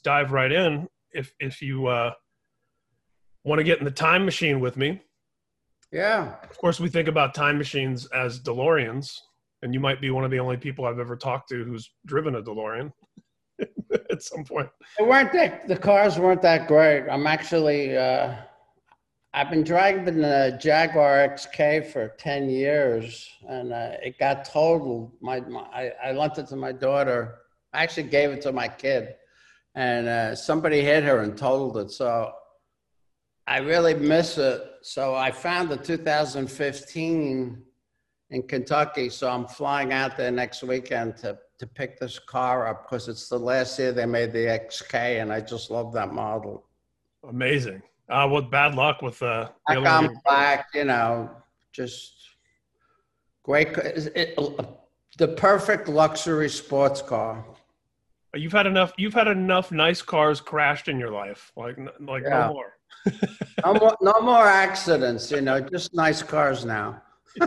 dive right in. If you want to get in the time machine with me. Yeah. Of course, we think about time machines as DeLoreans, and you might be one of the only people I've ever talked to who's driven a DeLorean at some point. The cars weren't that great. I'm actually, I've been driving the Jaguar XK for 10 years, and it got totaled. I lent it to my daughter. I actually gave it to my kid, and somebody hit her and totaled it. So I really miss it. So I found the 2015 in Kentucky. So I'm flying out there next weekend to pick this car up because it's the last year they made the XK, and I just love that model. Amazing. Well, bad luck with the black on black, you know, just great. The perfect luxury sports car. You've had enough nice cars crashed in your life, like Yeah. no more. No more accidents, you know, just nice cars now.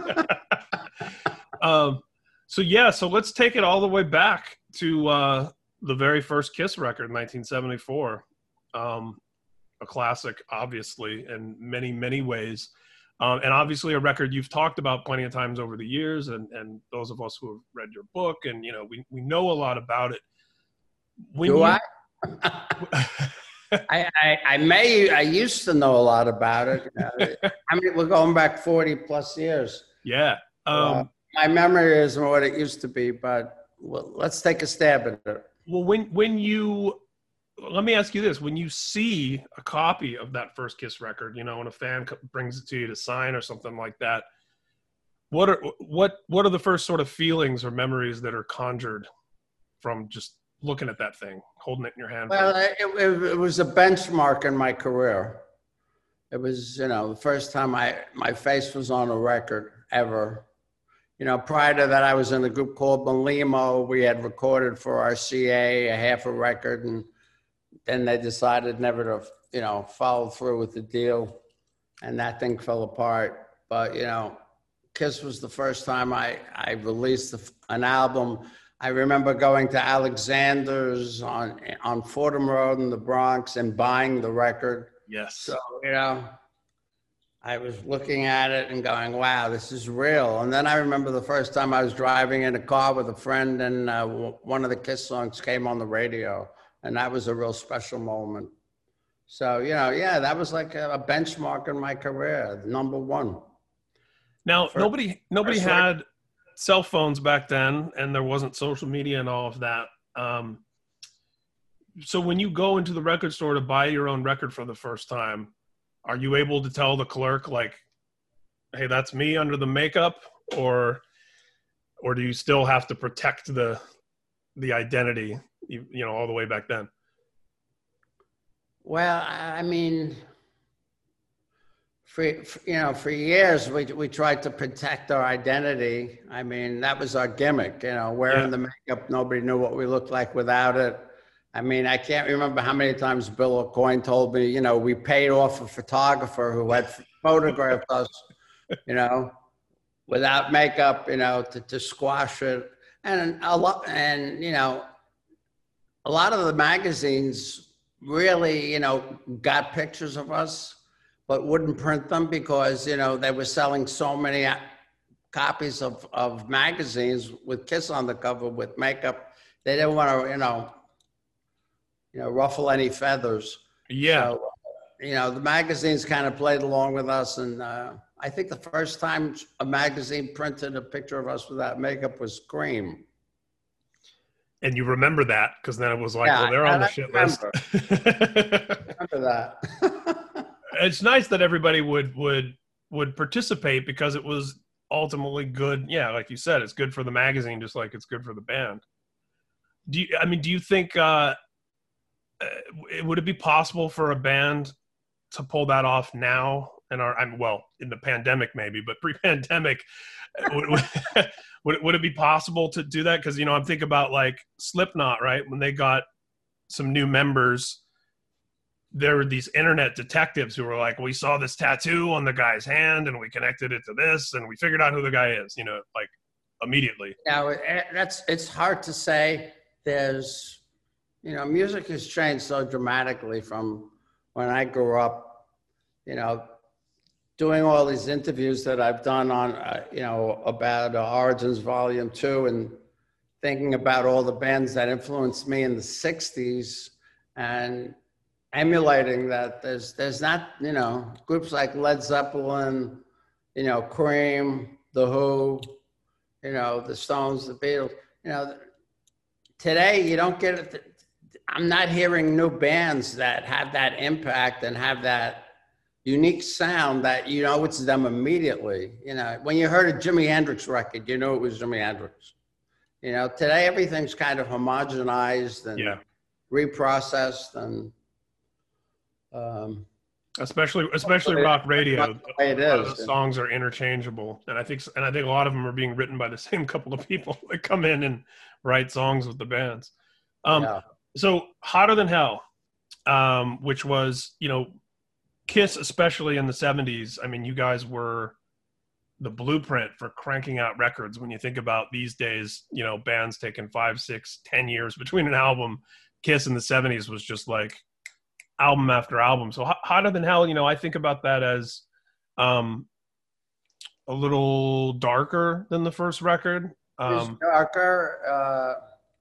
So let's take it all the way back to the very first Kiss record, 1974. A classic, obviously, in many, many ways. And obviously a record you've talked about plenty of times over the years, and those of us who have read your book, and, you know, we know a lot about it. I used to know a lot about it. I mean, we're going back 40 plus years. Yeah. My memory isn't what it used to be, but let's take a stab at it. Well, let me ask you this. When you see a copy of that first Kiss record, you know, when a fan brings it to you to sign or something like that, what are the first sort of feelings or memories that are conjured from just looking at that thing, holding it in your hand? Well, it was a benchmark in my career. It was, you know, the first time my face was on a record ever. You know, prior to that, I was in a group called Malimo. We had recorded for RCA a half a record, and then they decided never to, you know, follow through with the deal, and that thing fell apart. But, you know, Kiss was the first time I released an album. I remember going to Alexander's on Fordham Road in the Bronx and buying the record. Yes. So, you know, I was looking at it and going, wow, this is real. And then I remember the first time I was driving in a car with a friend, and one of the Kiss songs came on the radio, and that was a real special moment. So, you know, yeah, that was like a benchmark in my career, number one. Now, nobody had cell phones back then, and there wasn't social media and all of that. So when you go into the record store to buy your own record for the first time, are you able to tell the clerk, like, hey, that's me under the makeup, or do you still have to protect the identity, you know, all the way back then? Well, I mean, for years we tried to protect our identity. I mean, that was our gimmick, you know, wearing the makeup. Nobody knew what we looked like without it. I mean, I can't remember how many times Bill O'Coin told me, you know, we paid off a photographer who had photographed us, you know, without makeup, you know, to squash it. And you know, a lot of the magazines really, you know, got pictures of us, but wouldn't print them because, you know, they were selling so many copies of magazines with Kiss on the cover with makeup. They didn't want to, you know, ruffle any feathers. Yeah. So, you know, the magazines kind of played along with us. And I think the first time a magazine printed a picture of us without makeup was Scream. And you remember that because then it was like, well, they're on the shit list. Remember that. It's nice that everybody would participate because it was ultimately good. Yeah, like you said, it's good for the magazine just like it's good for the band. Do you think would it be possible for a band to pull that off now? In the pandemic maybe, but pre-pandemic, would it be possible to do that? Because, you know, I'm thinking about like Slipknot, right? When they got some new members, there were these internet detectives who were like, we saw this tattoo on the guy's hand and we connected it to this and we figured out who the guy is, you know, like immediately. Now, it's hard to say. There's you know, music has changed so dramatically from when I grew up, you know, doing all these interviews that I've done on, you know, about Origins Volume 2 and thinking about all the bands that influenced me in the 60s and emulating that. There's not, you know, groups like Led Zeppelin, you know, Cream, The Who, you know, the Stones, the Beatles, you know, today you don't get it. I'm not hearing new bands that have that impact and have that unique sound that you know it's them immediately. You know, when you heard a Jimi Hendrix record, you knew it was Jimi Hendrix. You know, today everything's kind of homogenized and reprocessed and especially rock radio. It a lot of is. the songs are interchangeable, and I think a lot of them are being written by the same couple of people that come in and write songs with the bands. So Hotter Than Hell, which was, you know, Kiss, especially in the 70s. I mean, you guys were the blueprint for cranking out records. When you think about these days, you know, bands taking 5, 6, 10 years between an album, Kiss in the 70s was just like album after album. So Hotter Than Hell, you know, I think about that as a little darker than the first record. It's darker.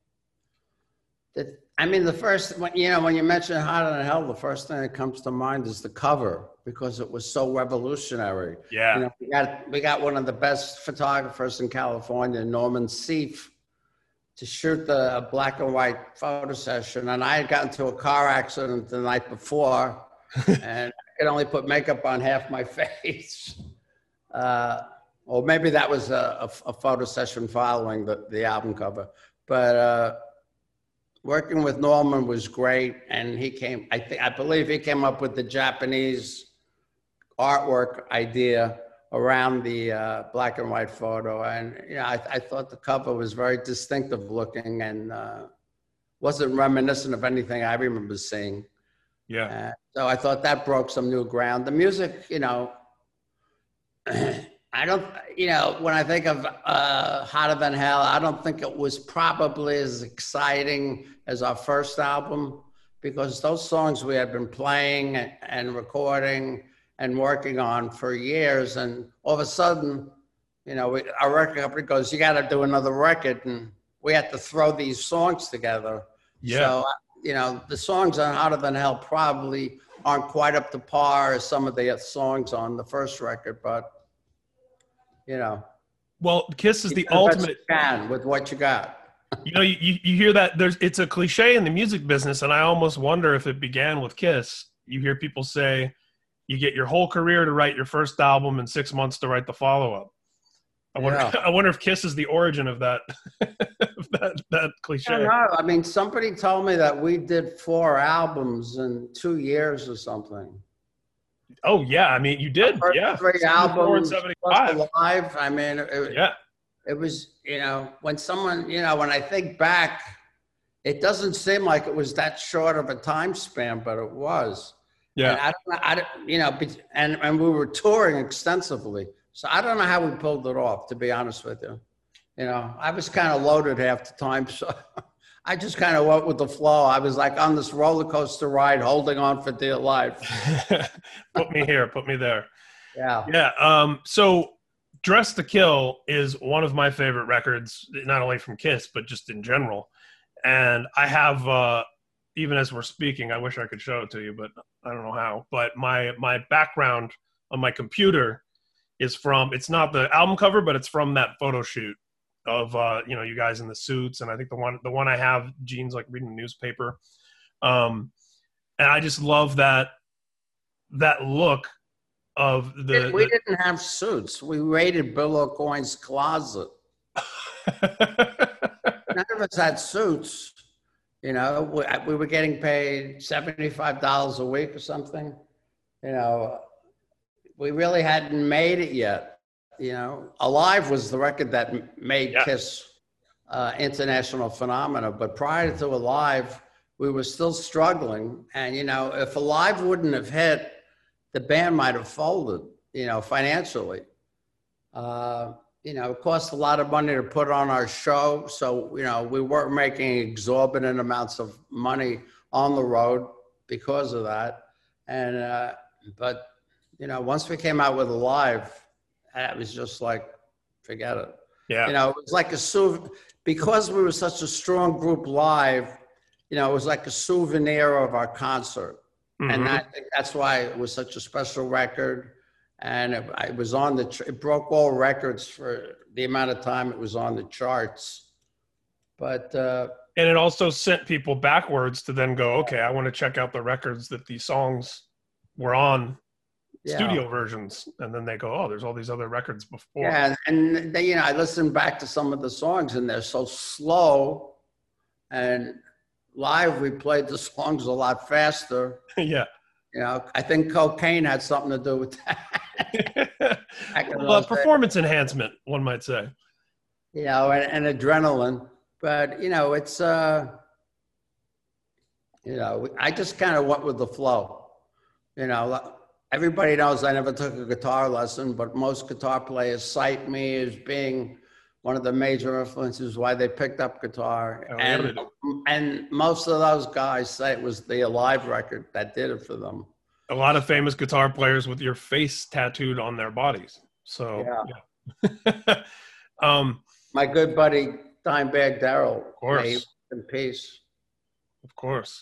I mean, the first, you know, when you mention Hotter Than Hell, the first thing that comes to mind is the cover because it was so revolutionary. Yeah. You know, we got one of the best photographers in California, Norman Seeff, to shoot the black and white photo session. And I had gotten into a car accident the night before and I could only put makeup on half my face. Or maybe that was a photo session following the album cover. But working with Norman was great, and I believe he came up with the Japanese artwork idea around the black and white photo. And you know, I thought the cover was very distinctive looking and wasn't reminiscent of anything I remember seeing. Yeah. So I thought that broke some new ground. The music, you know, I don't, you know, when I think of Hotter Than Hell, I don't think it was probably as exciting as our first album because those songs we had been playing and recording and working on for years. And all of a sudden, you know, our record company goes, you got to do another record. And we had to throw these songs together. Yeah. So, you know, the songs on Hotter Than Hell probably aren't quite up to par as some of the songs on the first record, but you know, well, Kiss is the ultimate fan with what you got. You know, you hear that it's a cliche in the music business, and I almost wonder if it began with Kiss. You hear people say you get your whole career to write your first album and 6 months to write the follow-up. I wonder if Kiss is the origin of that that cliche. I don't know. I mean, somebody told me that we did 4 albums in 2 years or something. Oh yeah, I mean you did. Yeah, 3 albums, 75. Live. I mean, it was, you know, when I think back, it doesn't seem like it was that short of a time span, but it was. Yeah. And you know, and we were touring extensively, so I don't know how we pulled it off. To be honest with you, you know, I was kind of loaded half the time, so. I just kind of went with the flow. I was like on this roller coaster ride, holding on for dear life. Put me here, put me there. Yeah. Yeah. So Dressed to Kill is one of my favorite records, not only from Kiss, but just in general. And I have, even as we're speaking, I wish I could show it to you, but I don't know how. But my background on my computer is from, it's not the album cover, but it's from that photo shoot of you know, you guys in the suits, and I think the one I have, Gene's like reading the newspaper, and I just love that look of we didn't have suits. We raided Bill Aucoin's closet. None of us had suits. You know, we were getting paid $75 a week or something. You know, we really hadn't made it yet. You know, Alive was the record that made Kiss international phenomena. But prior to Alive, we were still struggling. And, you know, if Alive wouldn't have hit, the band might have folded, you know, financially. you know, it cost a lot of money to put on our show. So, you know, we weren't making exorbitant amounts of money on the road because of that. And, but, you know, once we came out with Alive, it was just like, forget it. Yeah. You know, it was like because we were such a strong group live, you know, it was like a souvenir of our concert. Mm-hmm. And I think that's why it was such a special record. And it was on it broke all records for the amount of time it was on the charts. But and it also sent people backwards to then go, okay, I want to check out the records that these songs were on, studio versions. And then they go, oh, there's all these other records before. Yeah, and they, you know, I listened back to some of the songs and they're so slow. And live, we played the songs a lot faster. Yeah. You know, I think cocaine had something to do with that. Well, performance enhancement, one might say. You know, and adrenaline. But, you know, it's, you know, I just kind of went with the flow. You know, everybody knows I never took a guitar lesson, but most guitar players cite me as being one of the major influences why they picked up guitar. And most of those guys say it was the Alive record that did it for them. A lot of famous guitar players with your face tattooed on their bodies. So, yeah. My good buddy, Dimebag Darrell. Of course. In peace. Of course.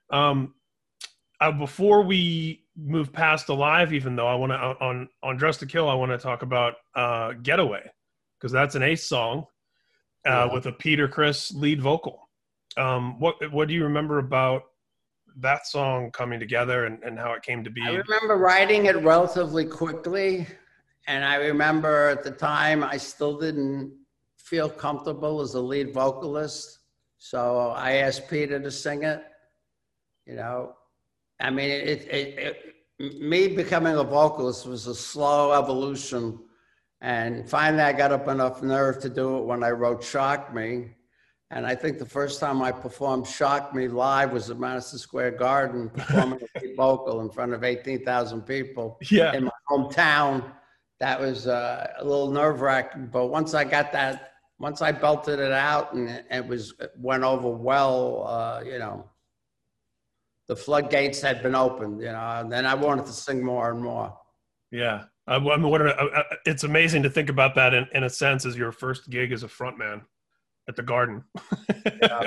Before we move past Alive, even though I want to, on Dressed to Kill, I want to talk about Getaway, because that's an Ace song with a Peter Criss lead vocal. What do you remember about that song coming together and how it came to be? I remember writing it relatively quickly. And I remember at the time, I still didn't feel comfortable as a lead vocalist. So I asked Peter to sing it. You know, I mean, me becoming a vocalist was a slow evolution. And finally, I got up enough nerve to do it when I wrote Shock Me. And I think the first time I performed Shock Me live was at Madison Square Garden, performing a lead vocal in front of 18,000 people in my hometown. That was a little nerve-wracking. But once I got that, once I belted it out and it went over well, you know, the floodgates had been opened, you know, and then I wanted to sing more and more. Yeah. It's amazing to think about that in a sense as your first gig as a frontman at the Garden. Yeah.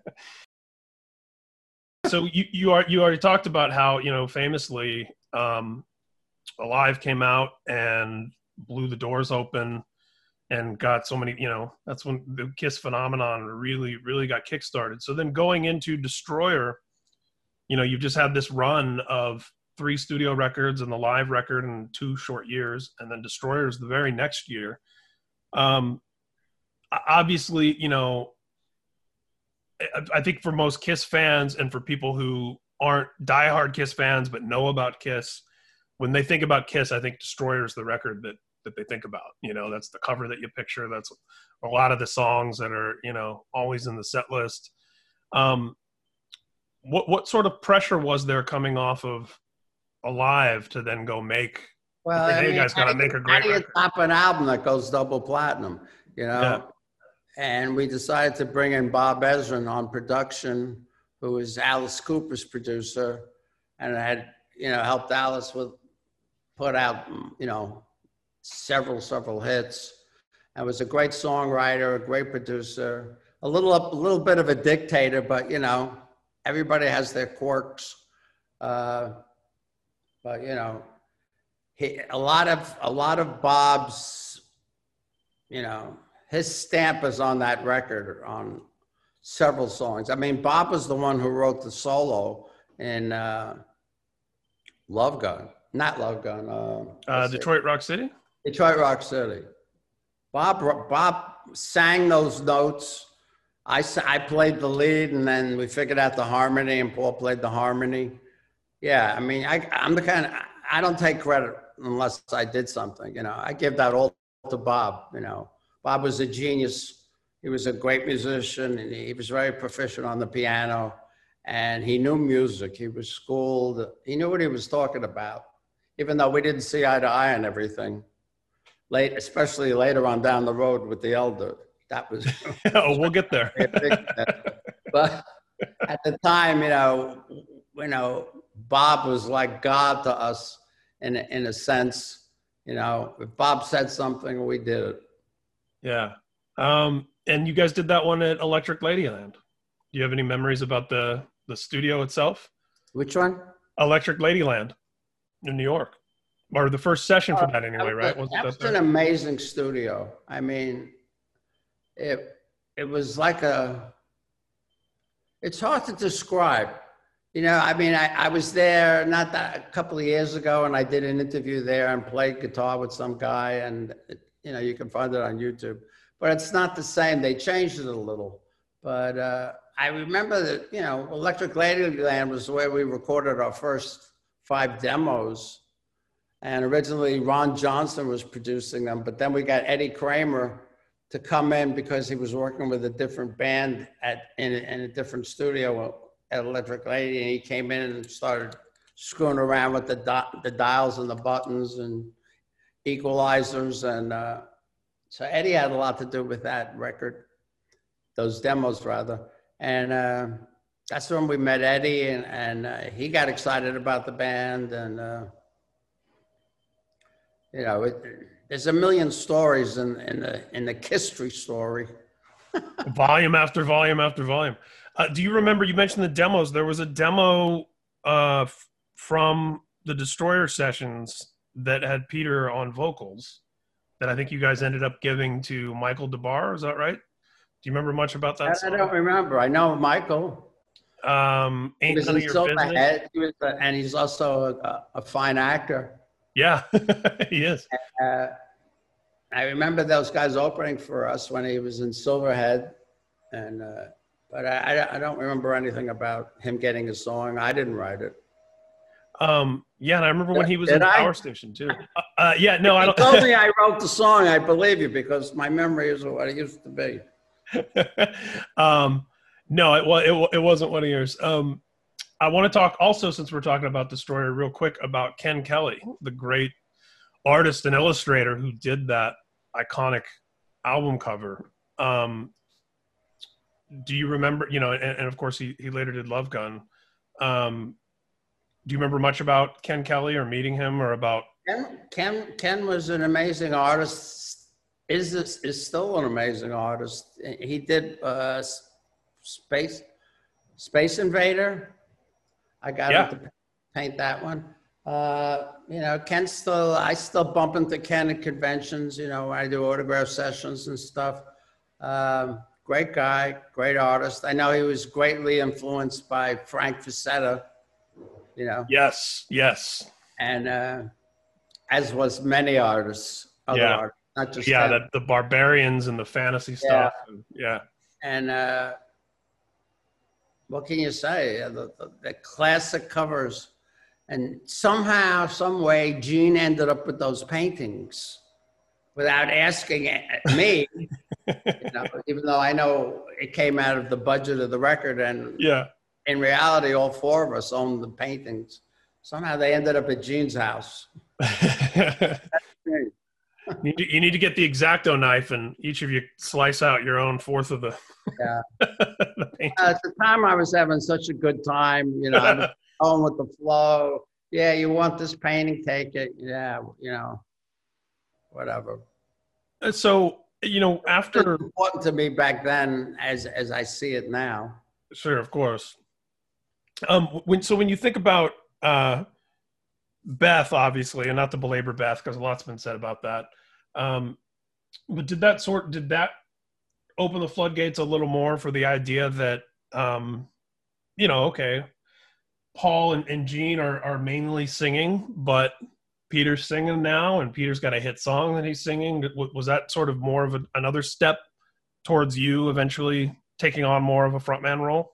So you already talked about how, you know, famously Alive came out and blew the doors open and got so many, you know, that's when the Kiss phenomenon really, really got kickstarted. So then going into Destroyer, you know, you've just had this run of 3 studio records and the live record in 2 short years, and then Destroyers the very next year. Obviously, you know, I think for most Kiss fans and for people who aren't diehard Kiss fans but know about Kiss, when they think about Kiss, I think Destroyer is the record that they think about. You know, that's the cover that you picture. That's a lot of the songs that are, you know, always in the set list. What sort of pressure was there coming off of Alive to then go make? Well, hey, you guys got to make a great record. Top an album that goes double platinum, you know. Yeah. And we decided to bring in Bob Ezrin on production, who was Alice Cooper's producer, and had, you know, helped Alice put out, you know, several hits. And was a great songwriter, a great producer, a little bit of a dictator, but, you know, everybody has their quirks. But, you know, a lot of Bob's, you know, his stamp is on that record on several songs. I mean, Bob was the one who wrote the solo in Love Gun. Not Love Gun. Detroit Rock City? Detroit Rock City. Bob sang those notes. I played the lead, and then we figured out the harmony, and Paul played the harmony. Yeah, I mean, I'm the kind of, I don't take credit unless I did something, you know. I give that all to Bob, you know. Bob was a genius. He was a great musician, and he was very proficient on the piano, and he knew music. He was schooled. He knew what he was talking about, even though we didn't see eye to eye on everything. especially later on down the road with the Elder. That was Oh, we'll get there. but at the time, Bob was like God to us in a sense. If Bob said something, we did it. Yeah. And you guys did that one at Electric Ladyland. Do you have any memories about the studio itself? Which one? Electric Ladyland in New York. Or the first session for that anyway, right? That was an amazing studio. I mean, it was like it's hard to describe. I was there a couple of years ago, and I did an interview there and played guitar with some guy, and you can find it on YouTube. But it's not the same. They changed it a little. But I remember that Electric Ladyland was where we recorded our first 5 demos, and originally Ron Johnson was producing them. But then we got Eddie Kramer to come in because he was working with a different band in a different studio at Electric Lady, and he came in and started screwing around with the dials and the buttons and equalizers, and so Eddie had a lot to do with that record, those demos rather, and that's when we met Eddie, and he got excited about the band, and there's a million stories in the Kistry story. Volume after volume after volume. Do you remember, you mentioned the demos, there was a demo from the Destroyer sessions that had Peter on vocals that I think you guys ended up giving to Michael DeBar, is that right? Do you remember much about that song? I don't remember. I know Michael. Ain't None of Your Business. And he's also a fine actor. Yeah, he is. I remember those guys opening for us when he was in Silverhead, and but I don't remember anything about him getting a song. I didn't write it. Yeah, and I remember when he was in Power Station too. Yeah, no, I don't. You told me I wrote the song. I believe you because my memory isn't what it used to be. No, it wasn't one of yours. I want to talk also, since we're talking about Destroyer, real quick about Ken Kelly, the great artist and illustrator who did that iconic album cover. Do you remember, and of course he later did Love Gun. Do you remember much about Ken Kelly or meeting him or about? Ken was an amazing artist. Is still an amazing artist. He did Space Invader. I got him to paint that one. I still bump into Ken at conventions. I do autograph sessions and stuff. Great guy, great artist. I know he was greatly influenced by Frank Frazetta. Yes. And as was many artists, other artists, not just Ken. The Barbarians and the fantasy stuff. And what can you say? The classic covers. And somehow, some way, Gene ended up with those paintings without asking me. Even though I know it came out of the budget of the record, and in reality, all 4 of us owned the paintings. Somehow they ended up at Gene's house. You need to get the X-Acto knife and each of you slice out your own 1/4 of the. The at the time, I was having such a good time. I was going with the flow. Yeah, you want this painting? Take it. Yeah, whatever. So after, it was important to me back then, as I see it now. Sure, of course. When you think about Beth, obviously, and not to belabor Beth because a lot's been said about that, but did that open the floodgates a little more for the idea that okay, Paul and Gene are mainly singing, but Peter's singing now, and Peter's got a hit song that he's singing. Was that sort of more of another step towards you eventually taking on more of a frontman role?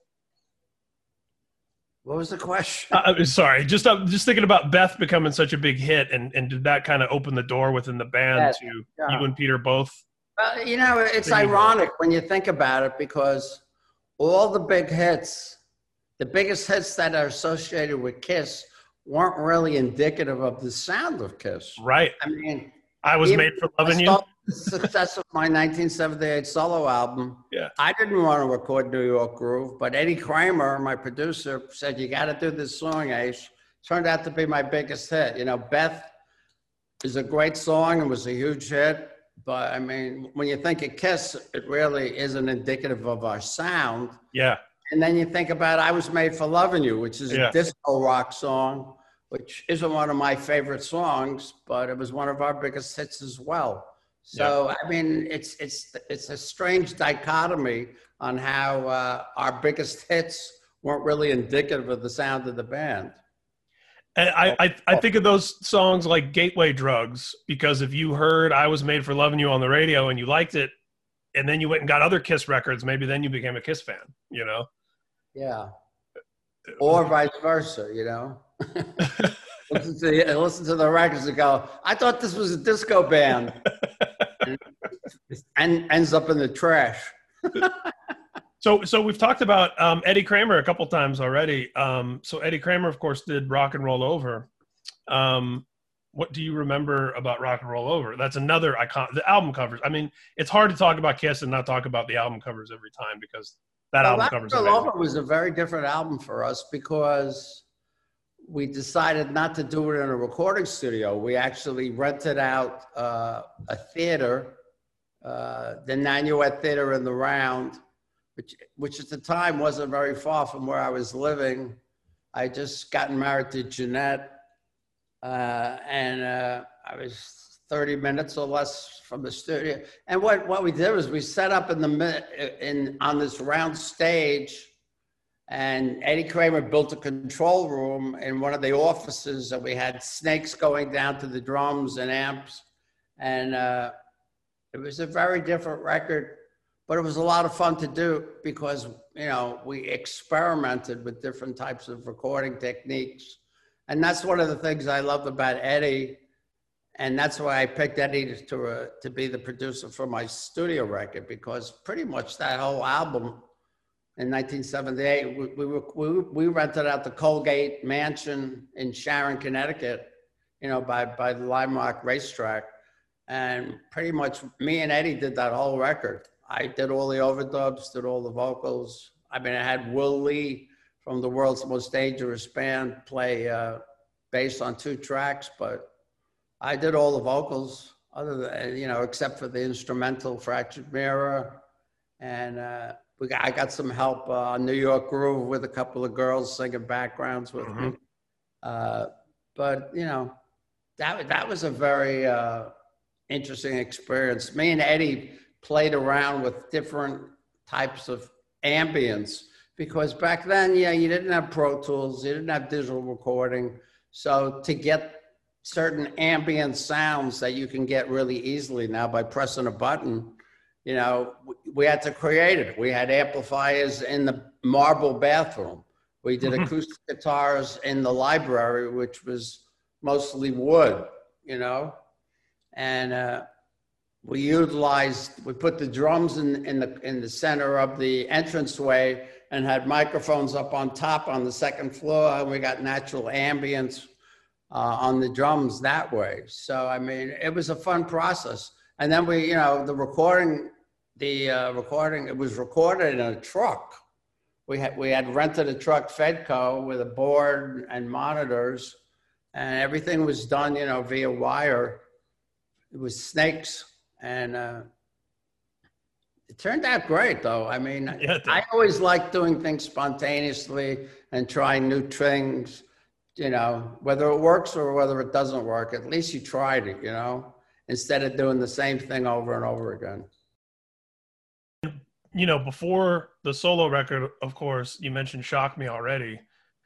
What was the question? Sorry, I'm just thinking about Beth becoming such a big hit, and did that kind of open the door within the band to you and Peter both? It's ironic when you think about it, because all the big hits, the biggest hits that are associated with Kiss, weren't really indicative of the sound of Kiss. Right. I mean, I Was Made for Loving You. The success of my 1978 solo album. Yeah. I didn't want to record New York Groove, but Eddie Kramer, my producer, said, you got to do this song, Ace. Turned out to be my biggest hit. You know, Beth is a great song and was a huge hit. But I mean, when you think of Kiss, it really isn't indicative of our sound. Yeah. And then you think about I Was Made for Loving You, which is a disco rock song, which isn't one of my favorite songs, but it was one of our biggest hits as well. So, I mean, it's a strange dichotomy on how our biggest hits weren't really indicative of the sound of the band. And I think of those songs like Gateway Drugs, because if you heard I Was Made for Loving You on the radio and you liked it, and then you went and got other Kiss records, maybe then you became a Kiss fan, you know? Yeah. Or vice versa, you know? listen to the records and go, I thought this was a disco band. and ends up in the trash. So we've talked about Eddie Kramer a couple times already. So Eddie Kramer, of course, did Rock and Roll Over. What do you remember about Rock and Roll Over? That's another icon. The album covers. I mean, it's hard to talk about Kiss and not talk about the album covers every time, because that album covers. Rock and Roll Over was a very different album for us because we decided not to do it in a recording studio. We actually rented out a theater, the Nanuet Theater in the Round, which at the time wasn't very far from where I was living. I just gotten married to Jeanette, and I was 30 minutes or less from the studio. And what we did was we set up on this round stage, and Eddie Kramer built a control room in one of the offices, and we had snakes going down to the drums and amps. And it was a very different record, but it was a lot of fun to do because, you know, we experimented with different types of recording techniques. And that's one of the things I loved about Eddie. And that's why I picked Eddie to be the producer for my studio record, because pretty much that whole album in 1978, we rented out the Colgate Mansion in Sharon, Connecticut, you know, by the Lime Rock racetrack. And pretty much me and Eddie did that whole record. I did all the overdubs, did all the vocals. I mean, I had Will Lee from the World's Most Dangerous Band play bass on 2 tracks, but I did all the vocals, other than, you know, except for the instrumental Fractured Mirror. And I got some help on New York Groove with a couple of girls singing backgrounds with me. But, you know, that was a very interesting experience. Me and Eddie played around with different types of ambience, because back then, yeah, you didn't have Pro Tools, you didn't have digital recording. So to get certain ambient sounds that you can get really easily now by pressing a button, you know, we had to create it. We had amplifiers in the marble bathroom. We did acoustic guitars in the library, which was mostly wood, you know, and we put the drums in the center of the entranceway and had microphones up on top on the second floor, and we got natural ambience on the drums that way. So, I mean, it was a fun process. And then we, you know, the recording, it was recorded in a truck. We had rented a truck, Fedco, with a board and monitors, and everything was done, you know, via wire. It was snakes, and it turned out great, though. I mean, I always like doing things spontaneously and trying new things, you know, whether it works or whether it doesn't work. At least you tried it, you know, instead of doing the same thing over and over again. You know, before the solo record, of course, you mentioned Shock Me already.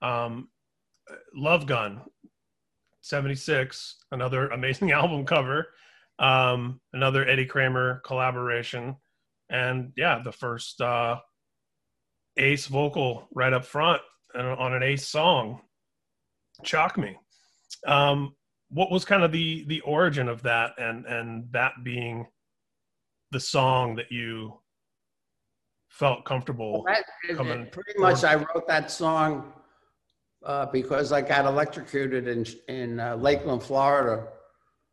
Love Gun, 76, another amazing album cover, another Eddie Kramer collaboration. And yeah, the first Ace vocal right up front on an Ace song, Shock Me. What was kind of the origin of that, and that being the song that you felt comfortable pretty much I wrote that song because I got electrocuted in Lakeland, Florida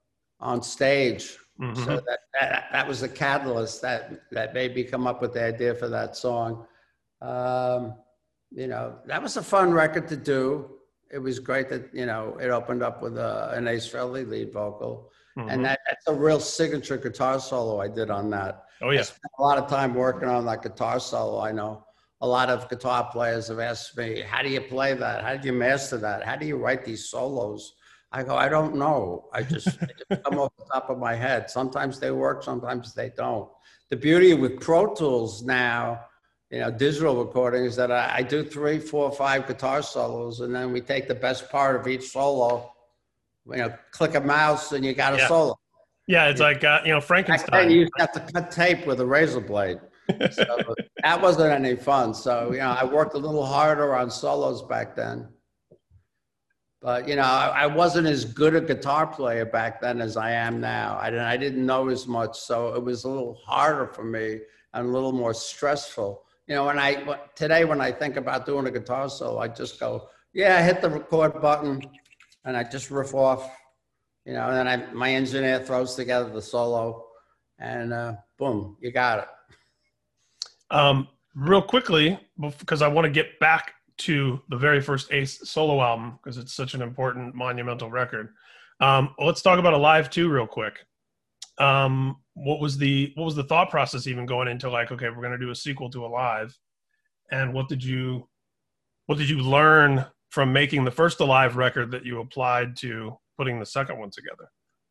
on stage. Mm-hmm. So that was the catalyst that made me come up with the idea for that song. You know, that was a fun record to do. It was great that, you know, it opened up with an Ace Frehley lead vocal. Mm-hmm. And that's a real signature guitar solo I did on that. Oh, yeah. I spent a lot of time working on that guitar solo. I know a lot of guitar players have asked me, how do you play that? How do you master that? How do you write these solos? I go, I don't know. I just come off the top of my head. Sometimes they work, sometimes they don't. The beauty with Pro Tools now, you know, digital recordings, that I do 3, 4, 5 guitar solos, and then we take the best part of each solo, you know, click a mouse and you got a solo. Yeah, it's like, you know, Frankenstein. Back then you used to have to cut tape with a razor blade. So that wasn't any fun. So, you know, I worked a little harder on solos back then. But, you know, I wasn't as good a guitar player back then as I am now. I didn't know as much, so it was a little harder for me and a little more stressful. You know, today when I think about doing a guitar solo, I just go, yeah, hit the record button, and I just riff off, you know, and then my engineer throws together the solo, and boom, you got it. Real quickly, because I want to get back to the very first Ace solo album, because it's such an important, monumental record. Let's talk about Alive 2 real quick. What was the thought process even going into, like, okay, we're going to do a sequel to Alive, and what did you learn from making the first Alive record that you applied to putting the second one together?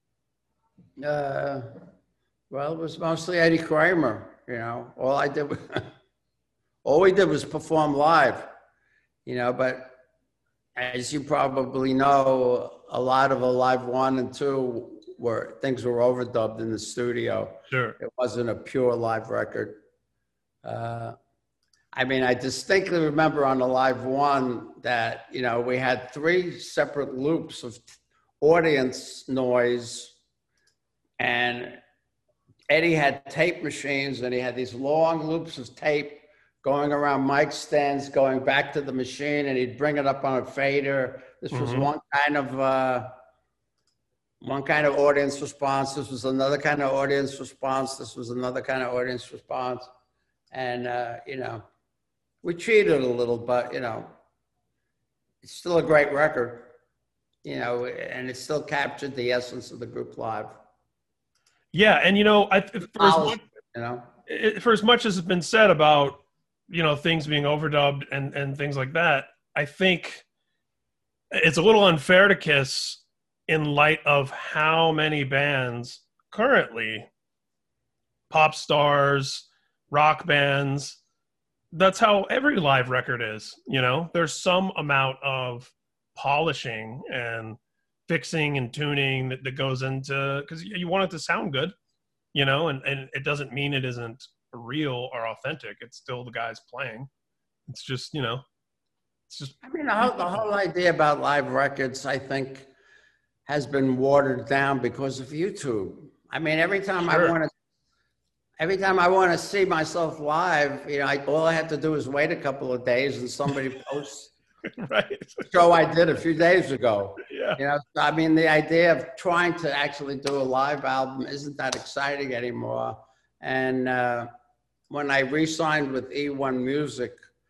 Well, it was mostly Eddie Kramer. You know, all we did was perform live. You know, but as you probably know, a lot of Alive 1 and 2 things were overdubbed in the studio. Sure. It wasn't a pure live record. I mean, I distinctly remember on Alive 1 that, you know, we had 3 separate loops of audience noise, and Eddie had tape machines, and he had these long loops of tape going around mic stands, going back to the machine, and he'd bring it up on a fader. This was one kind of audience response. This was another kind of audience response. This was another kind of audience response. And, you know, we cheated a little, but, you know, it's still a great record, you know, and it still captured the essence of the group live. Yeah, and, you know, for as much as has been said about, you know, things being overdubbed and things like that, I think it's a little unfair to Kiss in light of how many bands currently, pop stars, rock bands, that's how every live record is. You know, there's some amount of polishing and fixing and tuning that goes into, because you want it to sound good, you know, and it doesn't mean it isn't real or authentic. It's still the guys playing. It's just, you know, it's just, I mean, the whole idea about live records, I think, has been watered down because of YouTube. I mean, every time I want to see myself live, you know, all I have to do is wait a couple of days and somebody posts right. the show I did a few days ago. Yeah. You know, I mean, the idea of trying to actually do a live album isn't that exciting anymore. And when I re-signed with E1 Music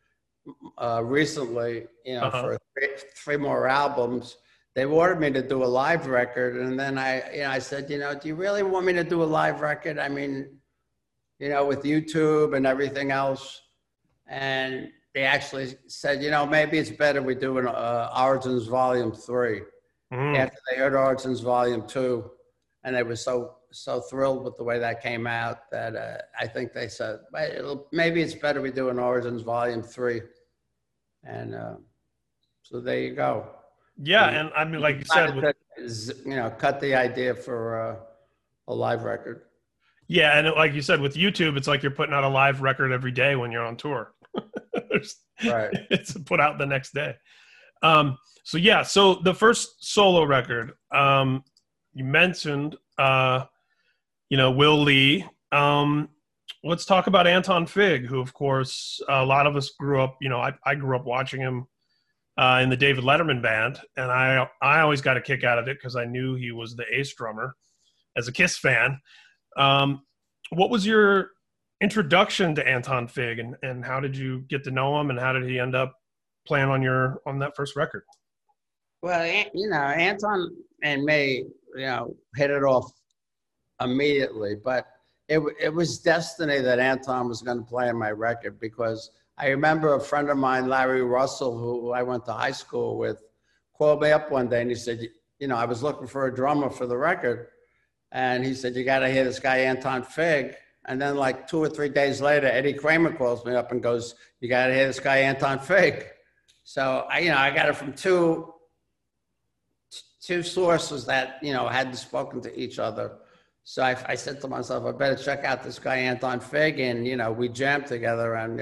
recently, you know, for 3 more albums, they wanted me to do a live record. And then I said, you know, do you really want me to do a live record? I mean, you know, with YouTube and everything else. And they actually said, you know, maybe it's better we do an Origins Volume 3 after they heard Origins Volume 2. And they were so thrilled with the way that came out that I think they said, maybe it's better we do an Origins Volume 3. And so there you go. Yeah, and I mean, like you said, you know, cut the idea for a live record. Yeah, and like you said, with YouTube, it's like you're putting out a live record every day when you're on tour. Right. It's put out the next day. So yeah, so the first solo record, you mentioned, you know, Will Lee. Let's talk about Anton Fig, who, of course, a lot of us grew up, you know, I grew up watching him in the David Letterman band, and I always got a kick out of it because I knew he was the Ace drummer. as a Kiss fan. What was your introduction to Anton Fig, and how did you get to know him, and how did he end up playing on that first record? Well, Anton and me, hit it off immediately, but it was destiny that Anton was going to play on my record, because I remember a friend of mine, Larry Russell, who I went to high school with, called me up one day and he said, I was looking for a drummer for the record. And he said, you got to hear this guy, Anton Fig. And then like 2 or 3 days later, Eddie Kramer calls me up and goes, you got to hear this guy, Anton Fig. So I got it from two sources that, hadn't spoken to each other. So I said to myself, I better check out this guy, Anton Fig. And, we jammed together and,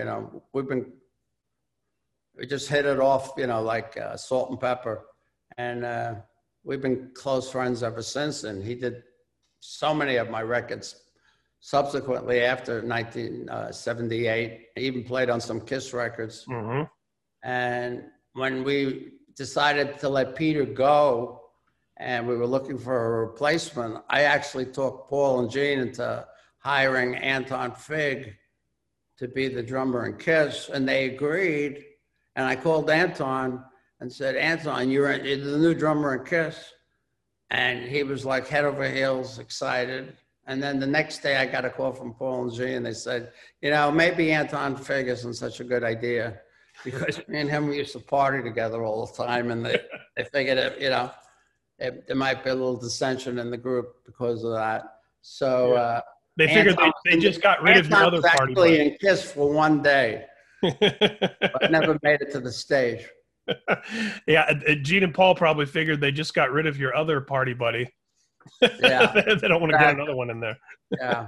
we just hit it off, like salt and pepper. And we've been close friends ever since. And he did so many of my records subsequently after 1978. I even played on some Kiss records. Mm-hmm. And when we decided to let Peter go, and we were looking for a replacement, I actually talked Paul and Gene into hiring Anton Fig to be the drummer in Kiss, and they agreed. And I called Anton and said, Anton, you're the new drummer in Kiss. And he was like head over heels excited. And then the next day I got a call from Paul and Gene, and they said, maybe Anton Fig isn't such a good idea, because me and him, we used to party together all the time, and they figured it, there might be a little dissension in the group because of that. So they figured they just got rid of your other party. Actually in Kiss for one day, but never made it to the stage. Yeah, Gene and Paul probably figured they just got rid of your other party buddy. Yeah, they don't want to get another one in there. Yeah.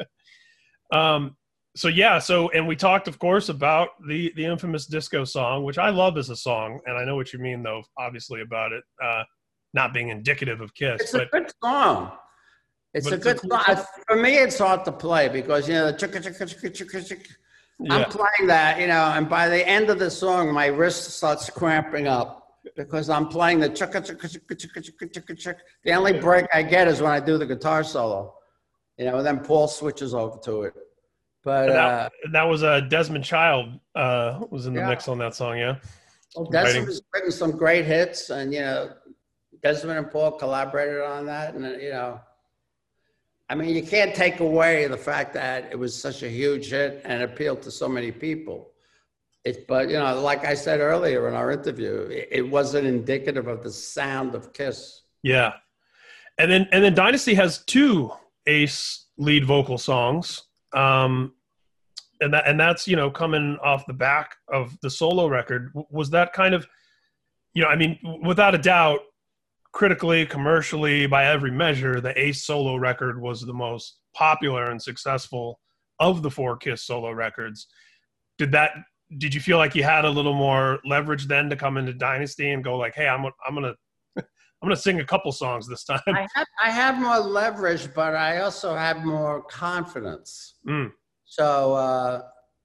And we talked, of course, about the infamous disco song, which I love as a song, and I know what you mean, though, obviously, about it not being indicative of Kiss. It's a good song. It's a good song. For me, it's hard to play because, the chicka, chicka, chicka, chicka, chicka. Yeah. I'm playing that, and by the end of the song, my wrist starts cramping up because I'm playing the chicka, chicka, chicka, chicka, chicka, chicka, chicka. The only break I get is when I do the guitar solo, and then Paul switches over to it. But that was Desmond Child was in the mix on that song, yeah? Well, Desmond has written some great hits, and, Desmond and Paul collaborated on that, and, you can't take away the fact that it was such a huge hit and appealed to so many people. But like I said earlier in our interview, it wasn't indicative of the sound of Kiss. Yeah. And then Dynasty has 2 Ace lead vocal songs. And that's, coming off the back of the solo record. Was that kind of, without a doubt, critically, commercially, by every measure, the Ace solo record was the most popular and successful of the 4 Kiss solo records. Did you feel like you had a little more leverage then to come into Dynasty and go like, hey, I'm gonna sing a couple songs this time? I have more leverage, but I also have more confidence. So,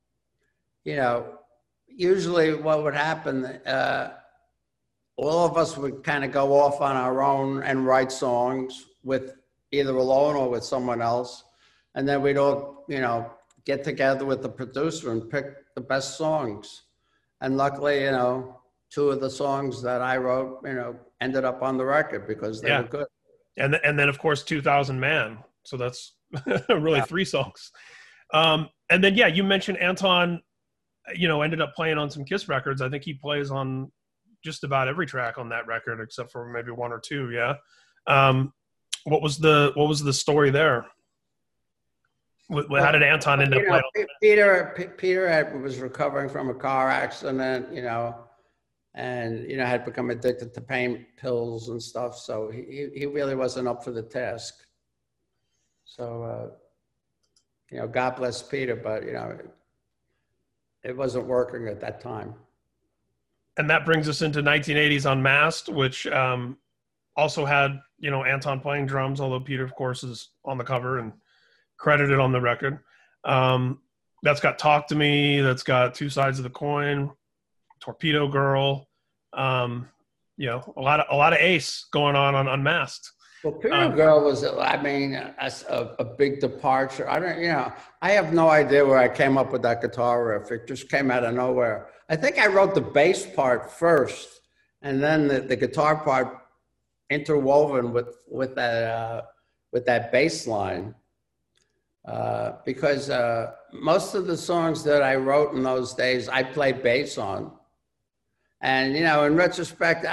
usually what would happen, all of us would kind of go off on our own and write songs with either alone or with someone else. And then we'd all, get together with the producer and pick the best songs. And luckily, 2 of the songs that I wrote, ended up on the record because they were good. And then, of course, 2000 Man. So that's really 3 songs. And then, you mentioned Anton, ended up playing on some Kiss records. I think he plays on just about every track on that record, except for maybe 1 or 2. Yeah. What was the story there? How did Anton end up playing? Peter was recovering from a car accident, and had become addicted to pain pills and stuff. So he really wasn't up for the task. So God bless Peter, but it wasn't working at that time. And that brings us into 1980s Unmasked, which also had Anton playing drums, although Peter, of course, is on the cover and credited on the record. That's got Talk to Me. That's got Two Sides of the Coin, Torpedo Girl. A lot of Ace going on Unmasked. Well, Peter Girl was, I mean, a big departure. I don't, you know, I have no idea where I came up with that guitar riff. It just came out of nowhere. I think I wrote the bass part first, and then the guitar part interwoven with that bass line. Because most of the songs that I wrote in those days, I played bass on. And, you know, in retrospect,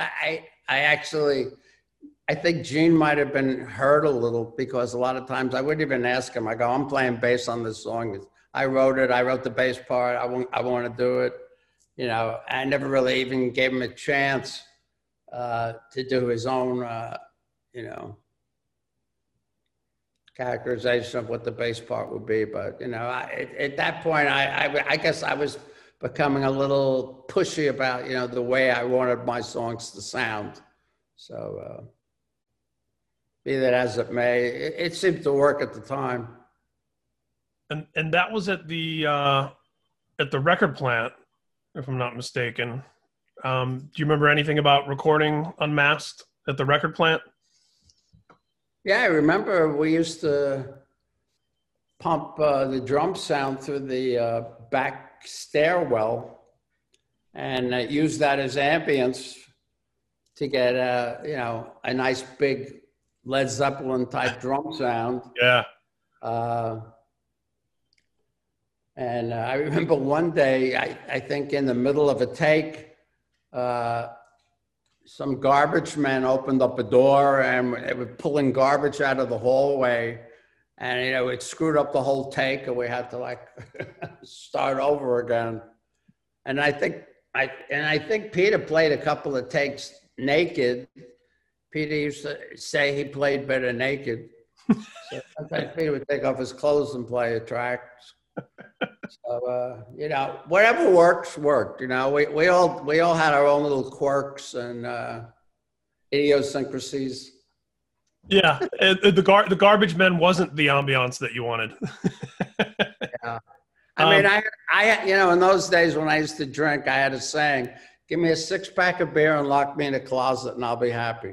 I think Gene might have been hurt a little, because a lot of times I wouldn't even ask him. I go, I'm playing bass on this song. I wrote it. I wrote the bass part. I want to do it. You know, I never really even gave him a chance to do his own, you know, characterization of what the bass part would be. But, you know, at that point, I guess I was becoming a little pushy about, you know, the way I wanted my songs to sound. So, be that as it may, it seemed to work at the time. And that was at the record plant, if I'm not mistaken. Do you remember anything about recording Unmasked at the record plant? Yeah, I remember we used to pump the drum sound through the back stairwell and use that as ambience to get you know, a nice big Led Zeppelin type drum sound. Yeah. And I remember one day, I think in the middle of a take, some garbage men opened up a door and they were pulling garbage out of the hallway, and, you know, it screwed up the whole take, and we had to like start over again. And I think Peter played a couple of takes naked. Peter used to say he played better naked. So sometimes Peter would take off his clothes and play a track. So, you know, whatever worked. You know, we all had our own little quirks and idiosyncrasies. Yeah, the garbage men wasn't the ambiance that you wanted. Yeah, I mean, I you know, in those days when I used to drink, I had a saying: "Give me a 6-pack of beer and lock me in a closet, and I'll be happy."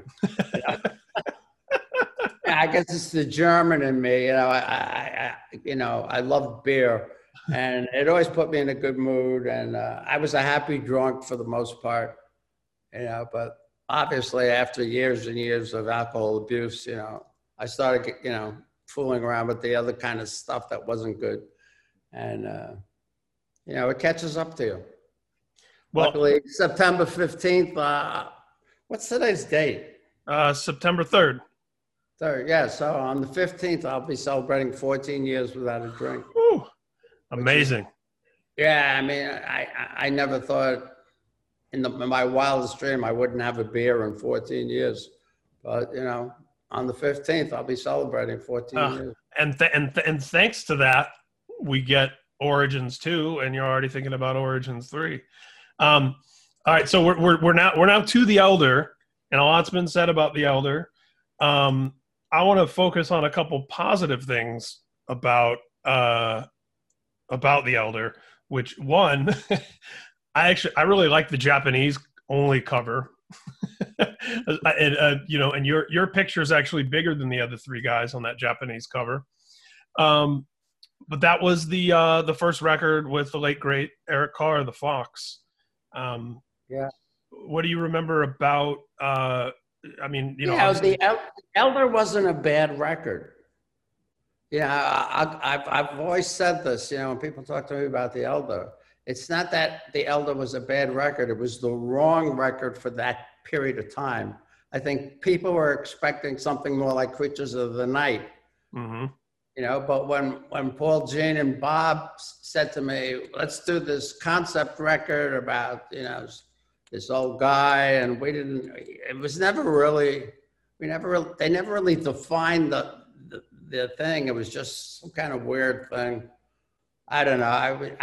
I guess it's the German in me. You know, I love beer, and it always put me in a good mood. And I was a happy drunk for the most part, you know. But obviously, after years and years of alcohol abuse, you know, I started, you know, fooling around with the other kind of stuff that wasn't good, and you know, it catches up to you. Well, luckily, September 15th. What's today's date? September 3rd. Third, yeah. So on the 15th, I'll be celebrating 14 years without a drink. Woo, amazing. Yeah, I mean, I never thought in my wildest dream I wouldn't have a beer in 14 years. But, you know, on the 15th, I'll be celebrating 14 years. And thanks to that, we get Origins 2, and you're already thinking about Origins 3. All right, so we're now to The Elder, and a lot's been said about The Elder. I want to focus on a couple positive things about The Elder, which one, I really like the Japanese only cover. And you know, and your picture is actually bigger than the other three guys on that Japanese cover. But that was the first record with the late great Eric Carr, the Fox. Yeah. What do you remember about? I mean, you know, the Elder wasn't a bad record. Yeah, I've always said this. You know, when people talk to me about the Elder, it's not that the Elder was a bad record. It was the wrong record for that period of time. I think people were expecting something more like Creatures of the Night. Mm-hmm. You know, but when Paul, Gene, and Bob said to me, let's do this concept record about, you know, this old guy, and it was never really, they never really defined the thing. It was just some kind of weird thing. I don't know.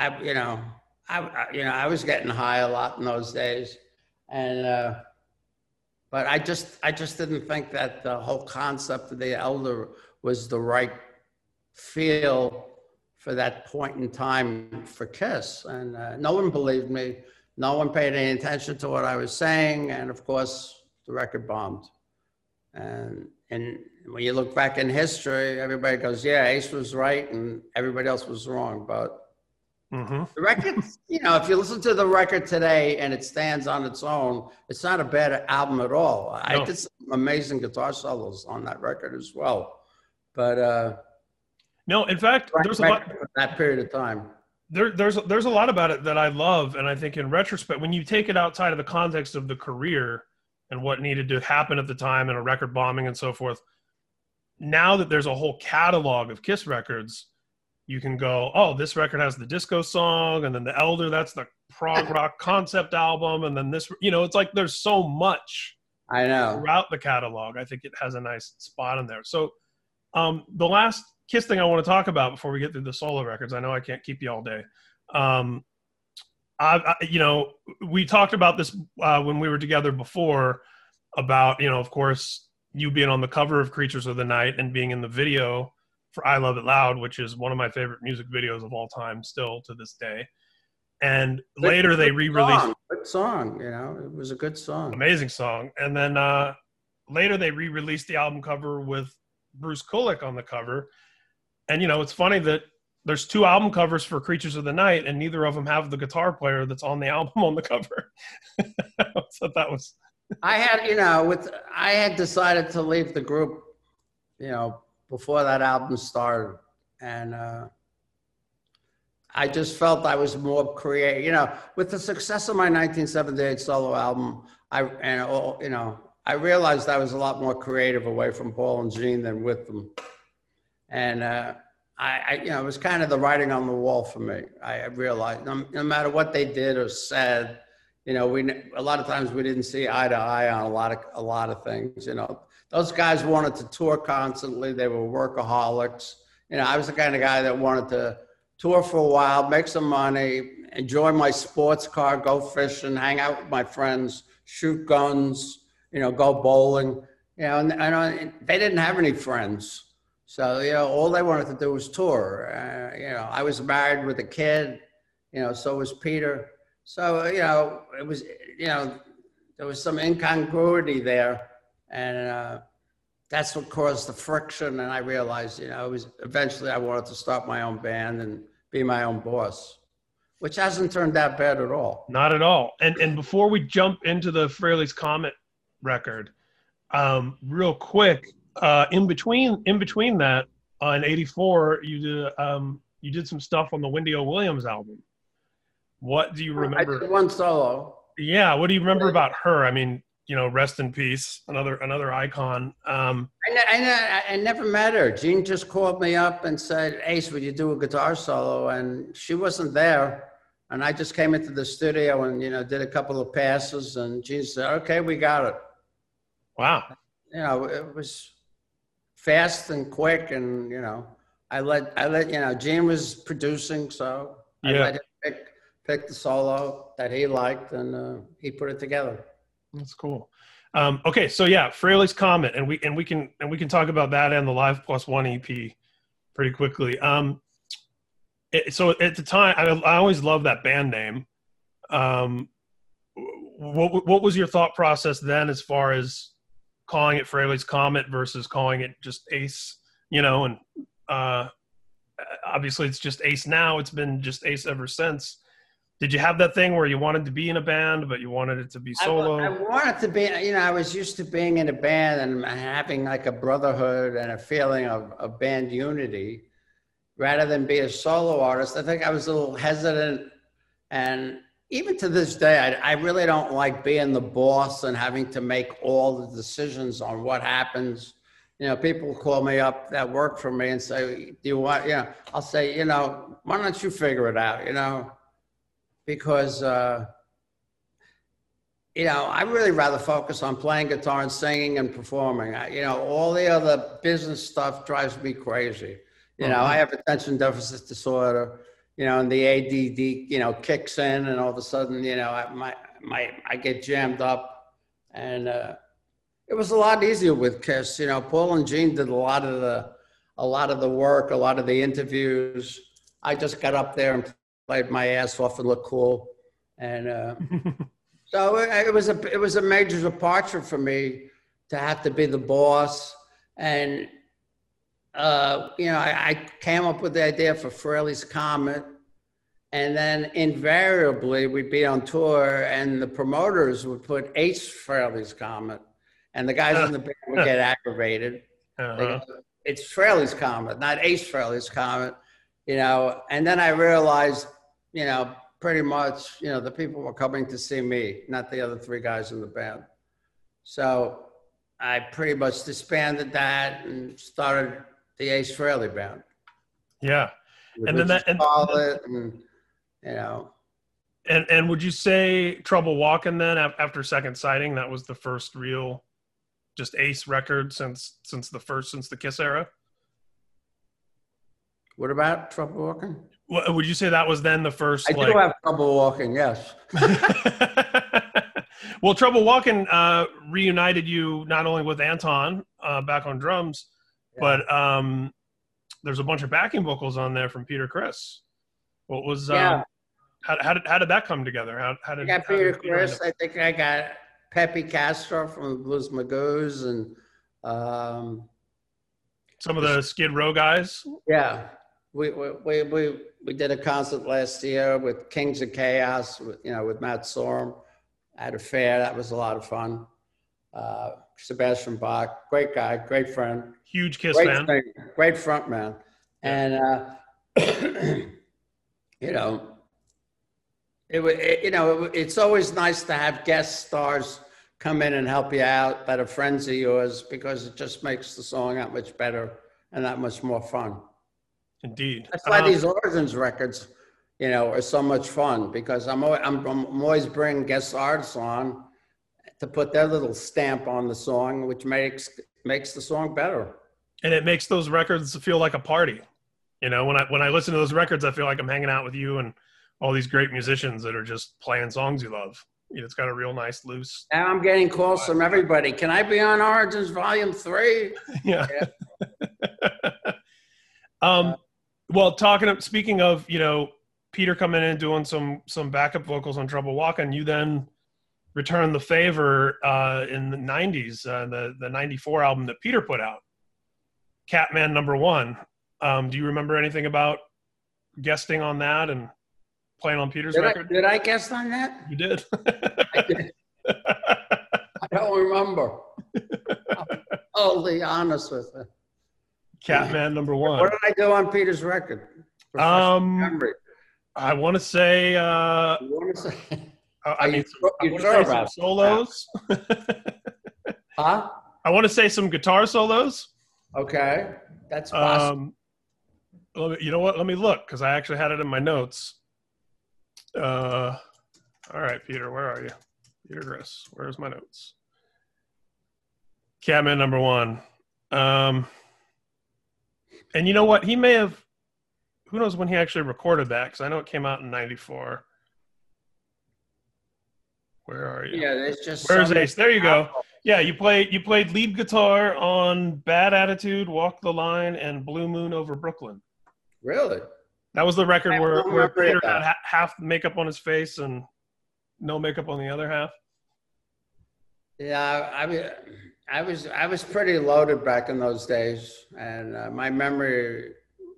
I was getting high a lot in those days. And, but I just didn't think that the whole concept of the Elder was the right feel for that point in time for Kiss. And no one believed me. No one paid any attention to what I was saying. And of course, the record bombed. And, and when you look back in history, everybody goes, yeah, Ace was right and everybody else was wrong. But the record, you know, if you listen to the record today and it stands on its own, it's not a bad album at all. I did some amazing guitar solos on that record as well. But no, in fact, there's a lot that period of time. There's a lot about it that I love, and I think in retrospect, when you take it outside of the context of the career and what needed to happen at the time and a record bombing and so forth, now that there's a whole catalog of Kiss records, you can go, oh, this record has the disco song, and then the Elder, that's the prog rock concept album, and then this, you know, it's like there's so much I know throughout the catalog. I think it has a nice spot in there. So the last Kiss thing I want to talk about before we get through the solo records, I know I can't keep you all day. You know, we talked about this when we were together before about, you know, of course, you being on the cover of Creatures of the Night and being in the video for I Love It Loud, which is one of my favorite music videos of all time still to this day. And later they re-released. Good song, you know, it was a good song. Amazing song. And then later they re-released the album cover with Bruce Kulick on the cover. And, you know, it's funny that there's 2 album covers for Creatures of the Night, and neither of them have the guitar player that's on the album on the cover. So that was... I had, you know, I had decided to leave the group, you know, before that album started. And I just felt I was more creative. You know, with the success of my 1978 solo album, you know, I realized I was a lot more creative away from Paul and Gene than with them. And you know, it was kind of the writing on the wall for me. I realized no matter what they did or said, you know, a lot of times we didn't see eye to eye on a lot of things. You know, those guys wanted to tour constantly. They were workaholics. You know, I was the kind of guy that wanted to tour for a while, make some money, enjoy my sports car, go fishing, hang out with my friends, shoot guns, you know, go bowling. You know, and they didn't have any friends. So, you know, all they wanted to do was tour. You know, I was married with a kid, you know, so was Peter. So, you know, it was, you know, there was some incongruity there. And that's what caused the friction. And I realized, you know, eventually I wanted to start my own band and be my own boss, which hasn't turned out bad at all. Not at all. And before we jump into the Fraley's Comet record, real quick, in between that, in '84, you did some stuff on the Wendy O. Williams album. What do you remember? I did one solo. Yeah, what do you remember about her? I mean, you know, rest in peace, another icon. I never met her. Gene just called me up and said, "Ace, would you do a guitar solo?" And she wasn't there. And I just came into the studio and, you know, did a couple of passes, and Gene said, "Okay, we got it." Wow. You know, it was fast and quick, and, you know, I let you know, Gene was producing, so I let him pick the solo that he liked, and he put it together. That's cool. Okay, so yeah, Fraley's Comet, and we can talk about that and the Live Plus One EP pretty quickly. So at the time, I always loved that band name. What was your thought process then, as far as calling it Fraley's Comet versus calling it just Ace? You know, and obviously it's just Ace now. It's been just Ace ever since. Did you have that thing where you wanted to be in a band, but you wanted it to be solo? I wanted to be, you know, I was used to being in a band and having like a brotherhood and a feeling of band unity rather than be a solo artist. I think I was a little hesitant. And even to this day, I really don't like being the boss and having to make all the decisions on what happens. You know, people call me up that work for me and say, "Do you want," you know, I'll say, "You know, why don't you figure it out?" You know, because, you know, I really rather focus on playing guitar and singing and performing. You know, all the other business stuff drives me crazy. You know, I have attention deficit disorder, you know, and the ADD, you know, kicks in, and all of a sudden, you know, I get jammed up. And it was a lot easier with Kiss. You know, Paul and Gene did a lot of the work, a lot of the interviews. I just got up there and played my ass off and looked cool. And so it was a major departure for me to have to be the boss And, I came up with the idea for Frehley's Comet. And then invariably we'd be on tour and the promoters would put Ace Frehley's Comet. And the guys in the band would get aggravated. They go, it's Frehley's Comet, not Ace Frehley's Comet. And then I realized, pretty much, the people were coming to see me, not the other three guys in the band. So I pretty much disbanded that and started the Ace Frehley Band. Yeah. And then that, and would you say Trouble Walking then after Second Sighting, that was the first real just Ace record since the Kiss era? What about Trouble Walking? Would you say that was then the first? I do have Trouble Walking, yes. Well, Trouble Walking reunited you not only with Anton back on drums, but there's a bunch of backing vocals on there from Peter Criss. What was how did that come together? How did I got Peter Criss? I think I got Pepe Castro from Blues Magoos and some of the Skid Row guys. Yeah, we did a concert last year with Kings of Chaos with Matt Sorum at a fair. That was a lot of fun. Sebastian Bach, great guy, great friend, huge Kiss fan, great front man, and it's always nice to have guest stars come in and help you out that are friends of yours, because it just makes the song that much better and that much more fun. Indeed. That's why these Origins records, are so much fun, because I'm always bringing guest artists on to put their little stamp on the song, which makes the song better. And it makes those records feel like a party. When I listen to those records, I feel like I'm hanging out with you and all these great musicians that are just playing songs you love. It's got a real nice loose. Now I'm getting calls from everybody. Can I be on Origins Volume 3? Yeah. Well, speaking of, Peter coming in and doing some backup vocals on Trouble Walking, you then returned the favor in the 90s, the 94 album that Peter put out, Catman #1. Do you remember anything about guesting on that and playing on Peter's record? Did I guest on that? You did. I did. I don't remember. I'm totally honest with you. Catman #1. What did I do on Peter's record? I want to say. I mean, some solos. Huh? I want to say some guitar solos. Okay, that's possible. You know what? Let me look, because I actually had it in my notes. All right, Peter, where are you? Peter Criss, where's my notes? Catman #1. And you know what? He may have. Who knows when he actually recorded that? Because I know it came out in '94. Where are you? Yeah, there's just. Where's Ace? There you go. Yeah, you played lead guitar on Bad Attitude, Walk the Line, and Blue Moon Over Brooklyn. Really? That was the record where Peter had half makeup on his face and no makeup on the other half. Yeah, I was pretty loaded back in those days, and my memory.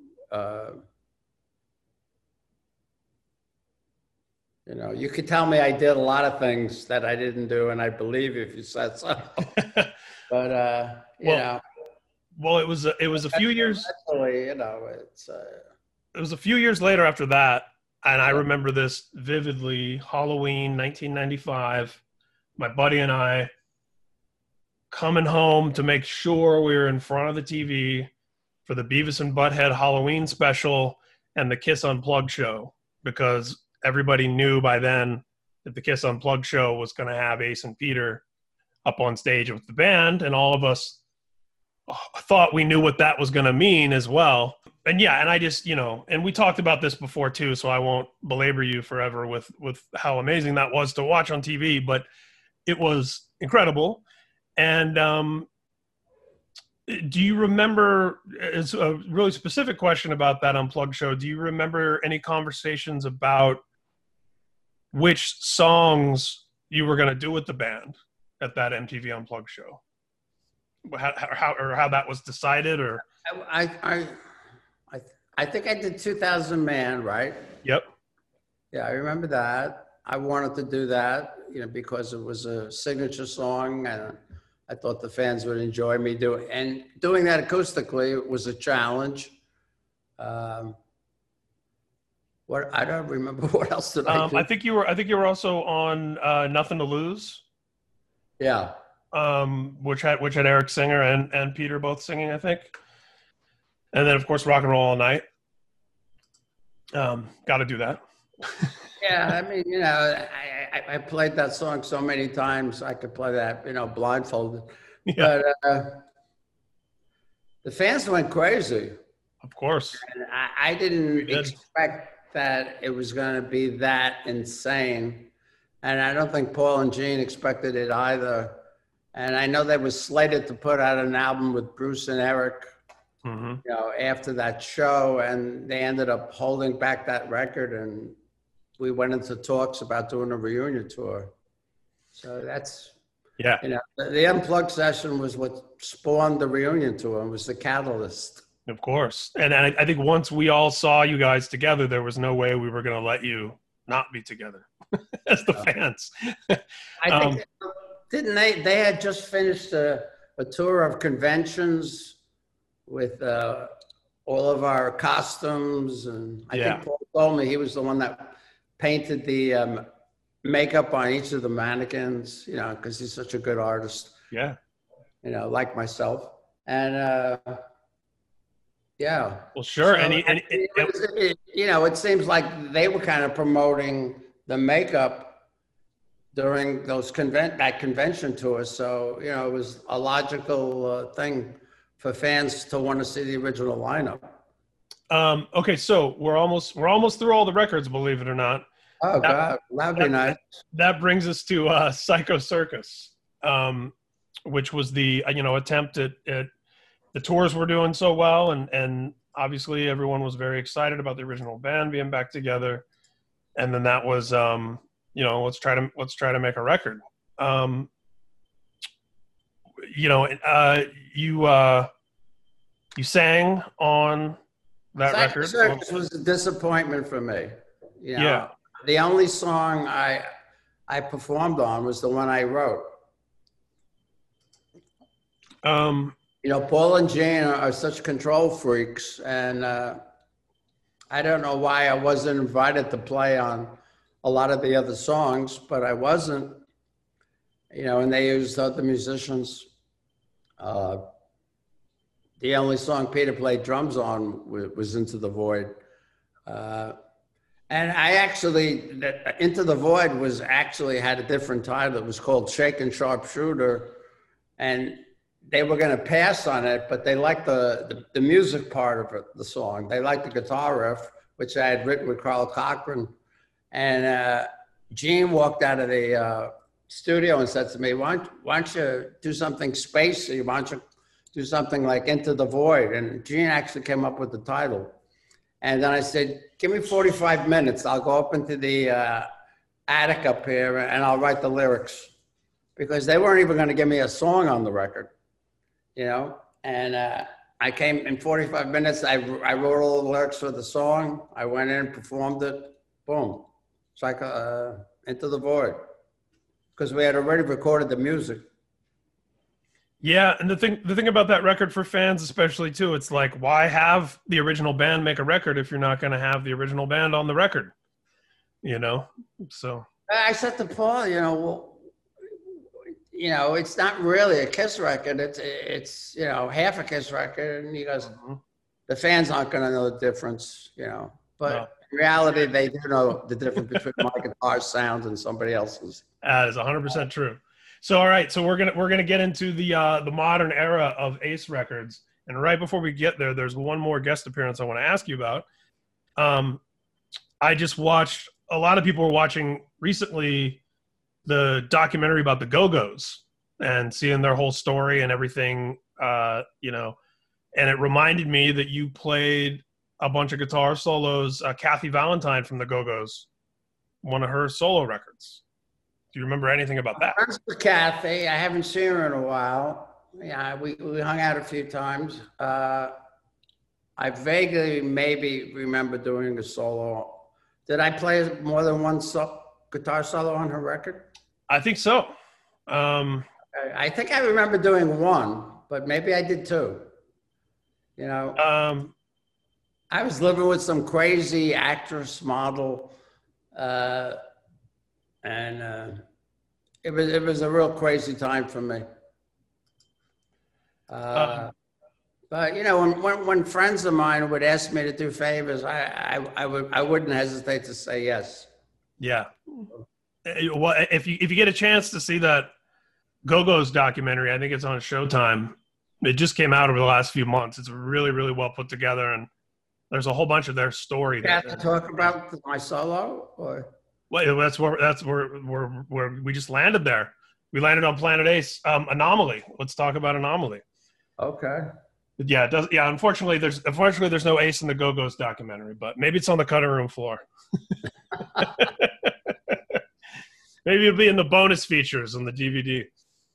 You could tell me I did a lot of things that I didn't do, and I believe if you said so. But well, it was a few years. It's. It was a few years later after that, and I remember this vividly. Halloween 1995, my buddy and I coming home to make sure we were in front of the TV for the Beavis and Butthead Halloween special and the Kiss Unplugged show, because everybody knew by then that the Kiss Unplugged show was going to have Ace and Peter up on stage with the band, and all of us thought we knew what that was going to mean as well. And yeah, and I just, and we talked about this before too, so I won't belabor you forever with how amazing that was to watch on TV, but it was incredible. And do you remember, it's a really specific question about that Unplugged show, do you remember any conversations about which songs you were going to do with the band at that MTV Unplugged show? how that was decided, or? I, I, I, I think I did 2000 Man, right? Yep. Yeah, I remember that. I wanted to do that, because it was a signature song, and I thought the fans would enjoy me doing that acoustically was a challenge. Um, what I don't remember what else did I do? I think you were also on Nothing to Lose. Yeah. Which had Eric Singer and Peter both singing, I think. And then of course Rock and Roll All Night. Got to do that. Yeah, I mean, I played that song so many times. I could play that, blindfolded. Yeah. But the fans went crazy. Of course. And I didn't expect that it was going to be that insane. And I don't think Paul and Gene expected it either. And I know they were slated to put out an album with Bruce and Eric, after that show. And they ended up holding back that record. And we went into talks about doing a reunion tour. So that's, the Unplugged session was what spawned the reunion tour and was the catalyst. Of course. And I think once we all saw you guys together, there was no way we were going to let you not be together as the fans. I think, didn't they had just finished a tour of conventions with all of our costumes. And I think Paul told me he was the one that painted the makeup on each of the mannequins, because he's such a good artist. Yeah. Like myself. And, yeah. Well, sure. So, it seems like they were kind of promoting the makeup during those convention tours. So, it was a logical thing for fans to want to see the original lineup. Okay, so we're almost through all the records, believe it or not. Oh, God, that'd be nice. That brings us to Psycho Circus, which was the attempt at the tours were doing so well, and obviously everyone was very excited about the original band being back together, and then that was let's try to make a record. You sang on that record. Circus was a disappointment for me. Yeah. The only song I performed on was the one I wrote. Paul and Gene are such control freaks, and I don't know why I wasn't invited to play on a lot of the other songs, but I wasn't, and they used other musicians. The only song Peter played drums on was Into the Void. And Into the Void had a different title. It was called Shakin' Sharpshooter, and they were going to pass on it, but they liked the music part of it, the song. They liked the guitar riff, which I had written with Carl Cochran. And Gene walked out of the studio and said to me, why don't you do something spacey? Why don't you do something like Into the Void? And Gene actually came up with the title. And then I said, give me 45 minutes. I'll go up into the attic up here and I'll write the lyrics. Because they weren't even going to give me a song on the record. And I came in 45 minutes. I wrote all the lyrics for the song. I went in, performed it. Boom. It's like Into the Void. Because we had already recorded the music. Yeah, and the thing about that record for fans especially too, it's like, why have the original band make a record if you're not going to have the original band on the record? So I said to Paul, it's not really a Kiss record. It's half a Kiss record. And he goes, the fans aren't going to know the difference, But in reality, they do know the difference between my guitar sound and somebody else's. That is 100% true. So, all right. So we're gonna get into the modern era of Ace Records. And right before we get there, there's one more guest appearance I want to ask you about. I just watched, a lot of people were watching recently the documentary about the Go-Go's and seeing their whole story and everything, and it reminded me that you played a bunch of guitar solos, Kathy Valentine from the Go-Go's, one of her solo records. Do you remember anything about that? Friends with Kathy. I haven't seen her in a while. Yeah, we hung out a few times. I vaguely maybe remember doing a solo. Did I play more than one guitar solo on her record? I think so. Um, I think I remember doing one, but maybe I did two. You know, um, I was living with some crazy actress model, uh, and it was a real crazy time for me. um, But you know, when friends of mine would ask me to do favors, I wouldn't hesitate to say yes. yeah. Well, if you get a chance to see that Go-Go's documentary, I think it's on Showtime. It just came out over the last few months. It's really, really well put together, and there's a whole bunch of their story. You have to talk about my solo, or Well, that's where we just landed there. We landed on Planet Ace. Anomaly. Let's talk about Anomaly. okay. Yeah, it does. Yeah, unfortunately, there's no Ace in the Go-Go's documentary, but maybe it's on the cutting room floor. Maybe it'll be in the bonus features on the DVD.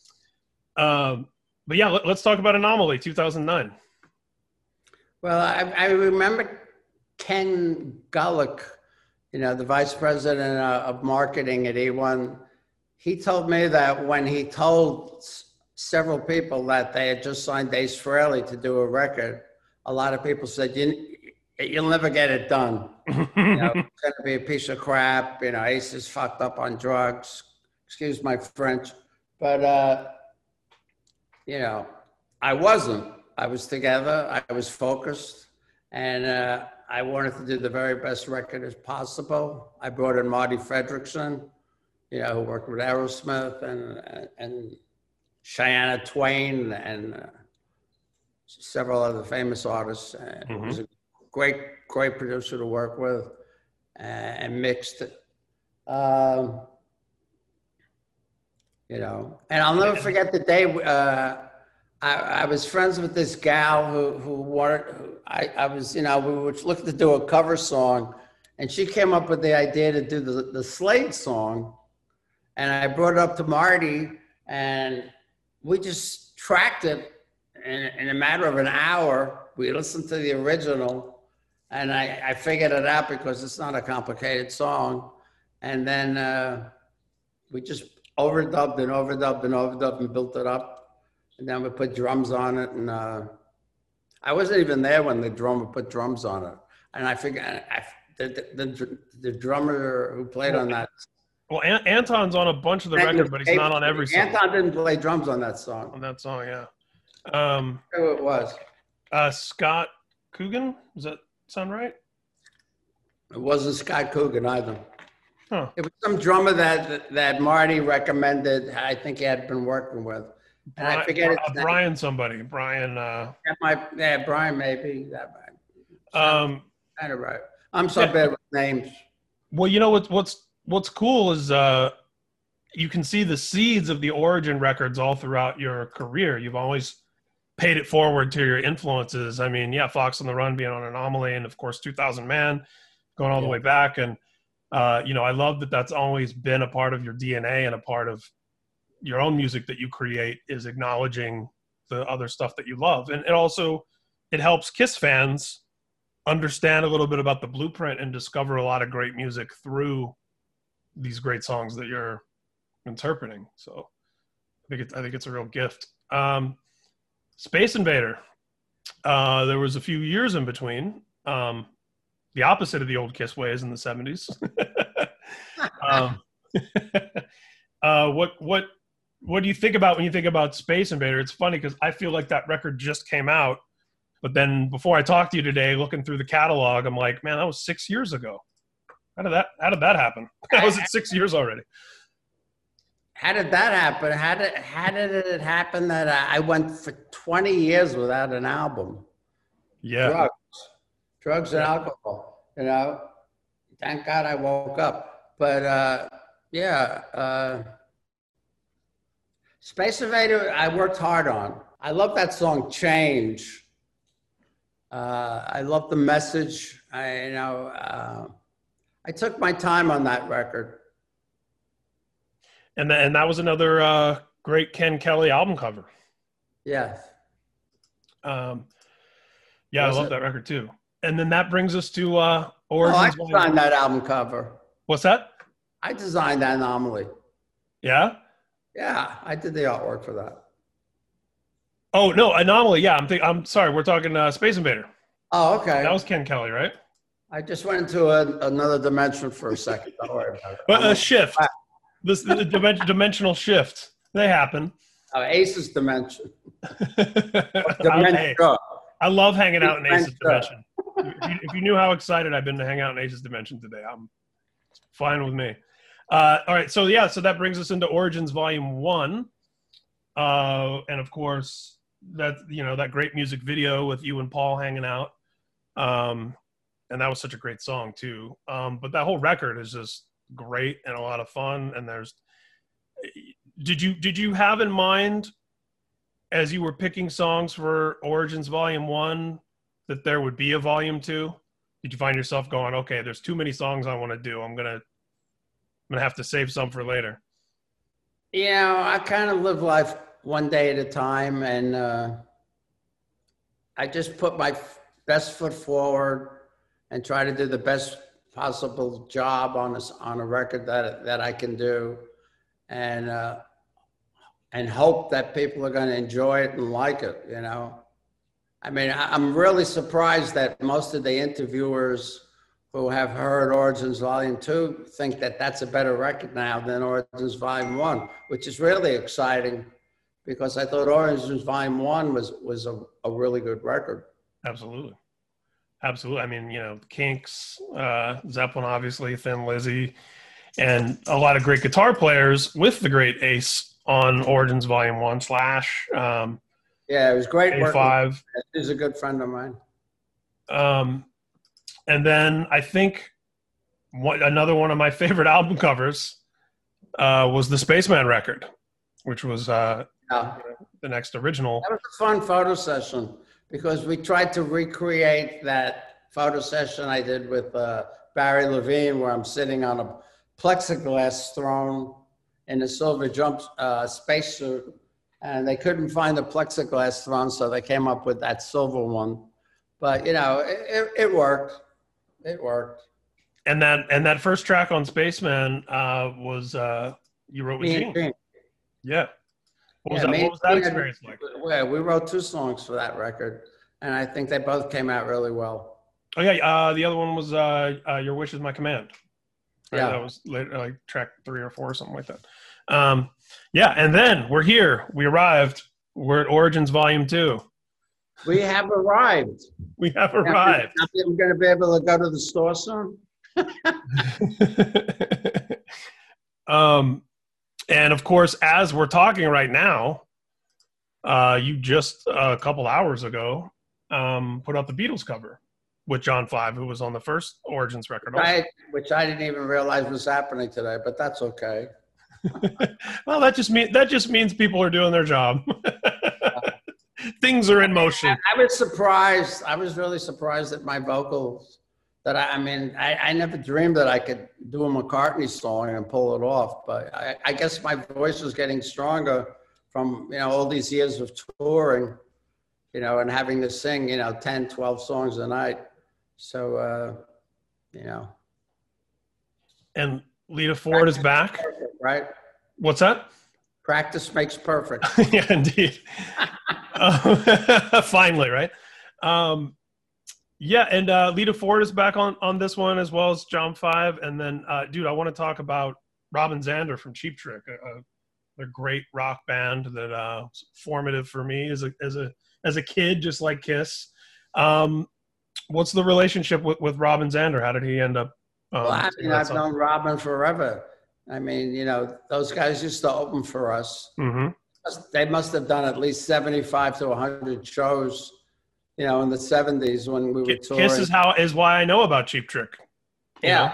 But yeah, let's talk about Anomaly 2009. Well, I remember Ken Gullick, you know, the vice president of marketing at E1. He told me that when he told several people that they had just signed Ace Frehley to do a record, a lot of people said, you'll never get it done. You know, it's going to be a piece of crap. You know, Ace is fucked up on drugs. Excuse my French. But, you know, I wasn't. I was together. I was focused. And I wanted to do the very best record as possible. I brought in Marty Fredrickson, you know, who worked with Aerosmith and Shania Twain and several other famous artists. It was a great producer to work with, and mixed it. You know, and I'll never forget the day I was friends with this gal who wanted, I was, you know, we were looking to do a cover song, and she came up with the idea to do the Slade song. And I brought it up to Marty, and we just tracked it in a matter of an hour. We listened to the original, and I figured it out because it's not a complicated song. And then we just overdubbed and built it up. And then we put drums on it. And I wasn't even there when the drummer put drums on it. And I figured the drummer who played on that. Well, Anton's on a bunch of the record, but he's not on every song. Anton didn't play drums on that song. On that song, yeah. Who it was? Scott Coogan. Does that sound right? It wasn't Scott Coogan either. Huh. It was some drummer that Marty recommended. I think he had been working with. And I forget it. Brian somebody. Brian. Brian maybe. That kind of right. I'm so bad with names. Well, you know what's cool is you can see the seeds of the Origin records all throughout your career. You've always paid it forward to your influences. I mean, yeah, Fox on the Run being on Anomaly, and of course 2000 Man going all the way back. And you know, I love that that's always been a part of your DNA, and a part of your own music that you create is acknowledging the other stuff that you love. And it helps Kiss fans understand a little bit about the blueprint and discover a lot of great music through these great songs that you're interpreting. So I think it's a real gift. Space Invader. There was a few years in between. The opposite of the old Kiss ways in the 70s. What do you think about when you think about Space Invader? It's funny because I feel like that record just came out, but then before I talked to you today, looking through the catalog, I'm like, man, that was 6 years ago. How did that happen? How was it 6 years already? How did that happen? How did it happen that I went for 20 years without an album? Yeah. Drugs and alcohol, you know. Thank God I woke up. But Space Invader, I worked hard on. I love that song, Change. I love the message. I took my time on that record. And that was another great Ken Kelly album cover. Yes. Um, yeah, I Was love it? that record too. And then that brings us to Oh, I Origins Volume. designed that album cover. What's that? I designed that Anomaly. Yeah. Yeah, I did the artwork for that. Oh no, Anomaly. Yeah, I'm sorry. We're talking Space Invader. Oh, That okay. was Ken Kelly, right? I just went into another dimension for a second. Don't worry about it. But a shift. This the dimensional shift. They happen. Ace's dimension. Hey, Dementia. I love hanging out in Ace's Dementia. Dimension. If you knew how excited I've been to hang out in Ace's Dimension today, I'm fine with me. All right, so yeah, so that brings us into Origins Volume 1. And of course, that that great music video with you and Paul hanging out. And that was such a great song too. But that whole record is just great and a lot of fun. And did you have in mind, as you were picking songs for Origins Volume 1, that there would be a Volume 2? Did you find yourself going, okay, there's too many songs I want to do. I'm gonna have to save some for later? I kind of live life one day at a time, and I just put my best foot forward and try to do the best possible job on a record that I can do, and hope that people are going to enjoy it and like it. I mean, I'm really surprised that most of the interviewers who have heard Origins Volume 2 think that that's a better record now than Origins Volume 1, which is really exciting, because I thought Origins Volume 1 was a really good record. Absolutely. Absolutely. I mean, Kinks, Zeppelin, obviously, Thin Lizzy, and a lot of great guitar players with the great Ace on Origins Volume 1 Slash. Yeah, it was great A5. He's a good friend of mine. And then I think another one of my favorite album covers was the Spaceman record, which was the next original. That was a fun photo session, because we tried to recreate that photo session I did with Barry Levine, where I'm sitting on a plexiglass throne in a silver jump spacesuit, and they couldn't find a plexiglass throne, so they came up with that silver one. But it worked. It worked. And that first track on Spaceman was you wrote with Gene. Yeah. What was that experience like? Yeah, we wrote 2 songs for that record, and I think they both came out really well. Oh yeah, the other one was Your Wish Is My Command. Right? Yeah, that was later, like track 3 or 4 or something like that. Yeah, and then we're here. We arrived. We're at Origins Volume 2. We have arrived. We have arrived. I'm going to be able to go to the store soon. And of course, as we're talking right now, you just a couple hours ago put out the Beatles cover with John 5, who was on the first Origins record. Which I didn't even realize was happening today, but that's okay. Well, that just means people are doing their job. Things are in motion. I was surprised. I was really surprised at my vocals. That I never dreamed that I could do a McCartney song and pull it off. But I guess my voice was getting stronger from all these years of touring, and having to sing 10, 12 songs a night. So And Lita Ford is back, perfect, right? What's that? Practice makes perfect. Yeah, indeed. Finally, right? Yeah, and Lita Ford is back on this one, as well as John 5. And then, dude, I want to talk about Robin Zander from Cheap Trick, a great rock band that was formative for me as a kid, just like Kiss. What's the relationship with Robin Zander? How did he end up? Well, I've known Robin forever. Those guys used to open for us. Mm-hmm. They must have done at least 75 to 100 shows, in the 70s when we were touring. Kiss is why I know about Cheap Trick. Yeah.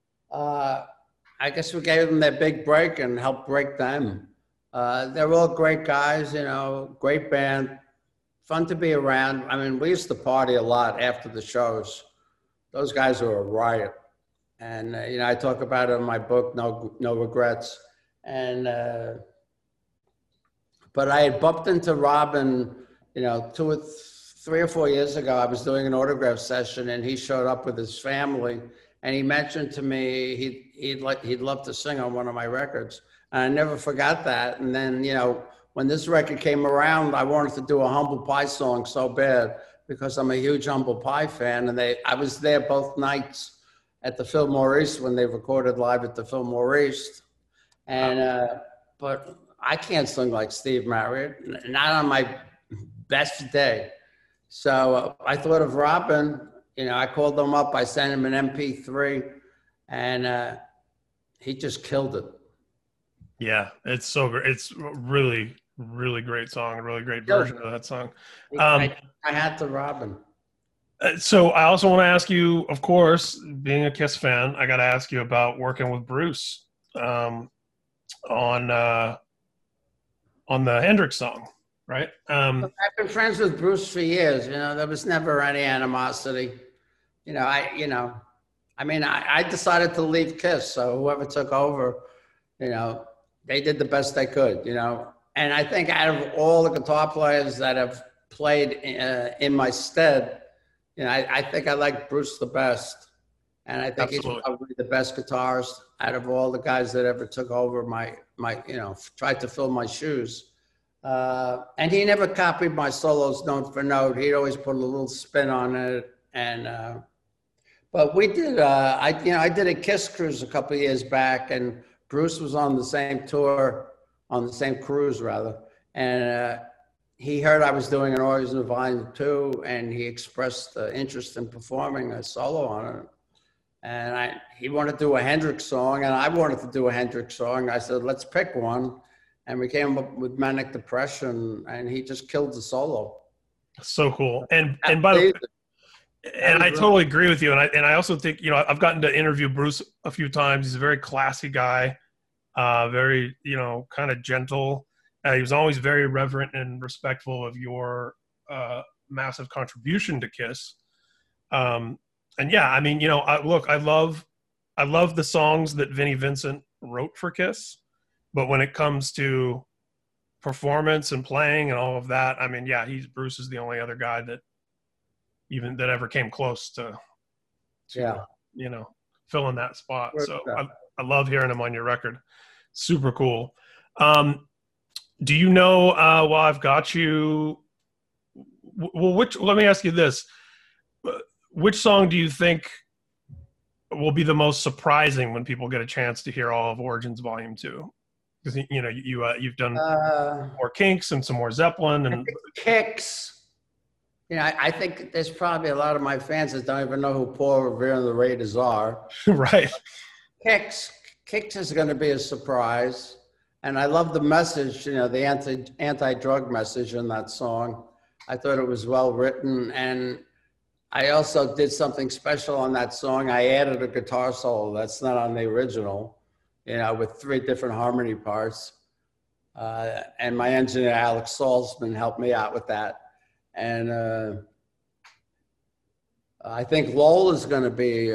I guess we gave them their big break and helped break them. They're all great guys, great band, fun to be around. We used to party a lot after the shows. Those guys were a riot. And, I talk about it in my book, No Regrets. And, But I had bumped into Robin, you know, 3 or 4 years ago. I was doing an autograph session, and he showed up with his family, and he mentioned to me he'd love to sing on one of my records, and I never forgot that. And then, you know, when this record came around, I wanted to do a Humble Pie song so bad because I'm a huge Humble Pie fan, and I was there both nights at the Fillmore East when they recorded live at the Fillmore East, and but I can't sing like Steve Marriott, not on my best day. So I thought of Robin. You know, I called him up. I sent him an MP3, and he just killed it. Yeah, it's so great. It's really, really great song. A really great version of that song. I had to Robin. So I also want to ask you, of course, being a Kiss fan, I got to ask you about working with Bruce on the Hendrix song, right? I've been friends with Bruce for years. You know, there was never any animosity. You know, I decided to leave Kiss, so whoever took over, you know, they did the best they could. You know, and I think out of all the guitar players that have played in my stead, you know, I think I like Bruce the best, and I think Absolutely. He's probably the best guitarist out of all the guys that ever took over my you know, tried to fill my shoes. And he never copied my solos note for note. He'd always put a little spin on it. And but we did. I did a Kiss cruise a couple of years back, and Bruce was on the same tour, on the same cruise rather, and. He heard I was doing an Origins Volume 2, and he expressed interest in performing a solo on it. And he wanted to do a Hendrix song, and I wanted to do a Hendrix song. I said, let's pick one. And we came up with Manic Depression, and he just killed the solo. So cool. And by the way, and I totally agree with you. And I also think, you know, I've gotten to interview Bruce a few times. He's a very classy guy, very, you know, kind of gentle. He was always very reverent and respectful of your massive contribution to Kiss. And yeah, I mean, you know, look, I love the songs that Vinnie Vincent wrote for Kiss, but when it comes to performance and playing and all of that, I mean, yeah, Bruce is the only other guy that ever came close to you know, filling that spot. So I love hearing him on your record. Super cool. Do you know, while I've got you, let me ask you this. Which song do you think will be the most surprising when people get a chance to hear all of Origins Volume 2? Because, you know, you've done more Kinks and some more Zeppelin. And Kicks. You know, I think there's probably a lot of my fans that don't even know who Paul Revere and the Raiders are. Right. Kicks is going to be a surprise. And I love the message, you know, the anti-drug message in that song. I thought it was well written. And I also did something special on that song. I added a guitar solo that's not on the original, you know, with 3 different harmony parts. And my engineer, Alex Salzman, helped me out with that. And I think Lola's going to be...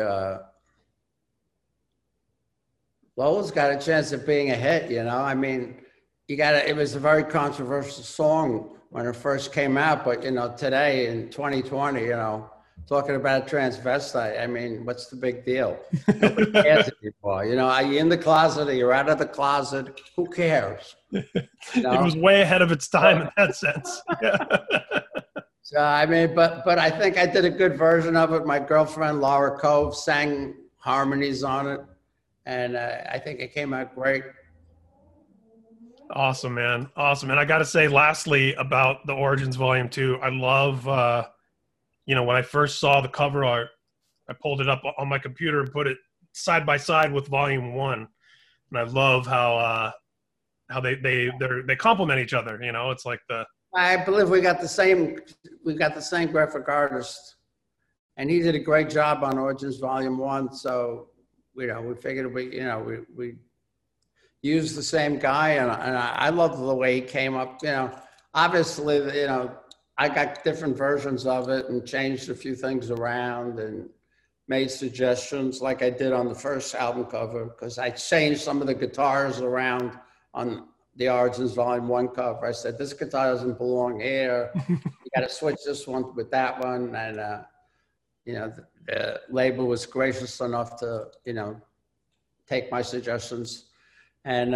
Lola's got a chance of being a hit, you know. I mean, it was a very controversial song when it first came out, but, you know, today in 2020, you know, talking about a transvestite, I mean, what's the big deal? Nobody cares anymore. You know, are you in the closet or you're out of the closet? Who cares? You know? It was way ahead of its time in that sense. So, I mean, but I think I did a good version of it. My girlfriend, Laura Cove, sang harmonies on it. And I think it came out great. Awesome, man. Awesome. And I got to say, lastly, about the Origins Volume 2, I love, you know, when I first saw the cover art, I pulled it up on my computer and put it side by side with Volume 1. And I love how they complement each other. You know, it's like I believe we got the same graphic artist, and he did a great job on Origins Volume 1. So, you know, we figured we used the same guy, and I love the way he came up. You know, obviously, you know, I got different versions of it and changed a few things around and made suggestions like I did on the first album cover, because I changed some of the guitars around on the Origins Volume 1 cover. I said, this guitar doesn't belong here. You got to switch this one with that one. And, you know, the label was gracious enough to, you know, take my suggestions. And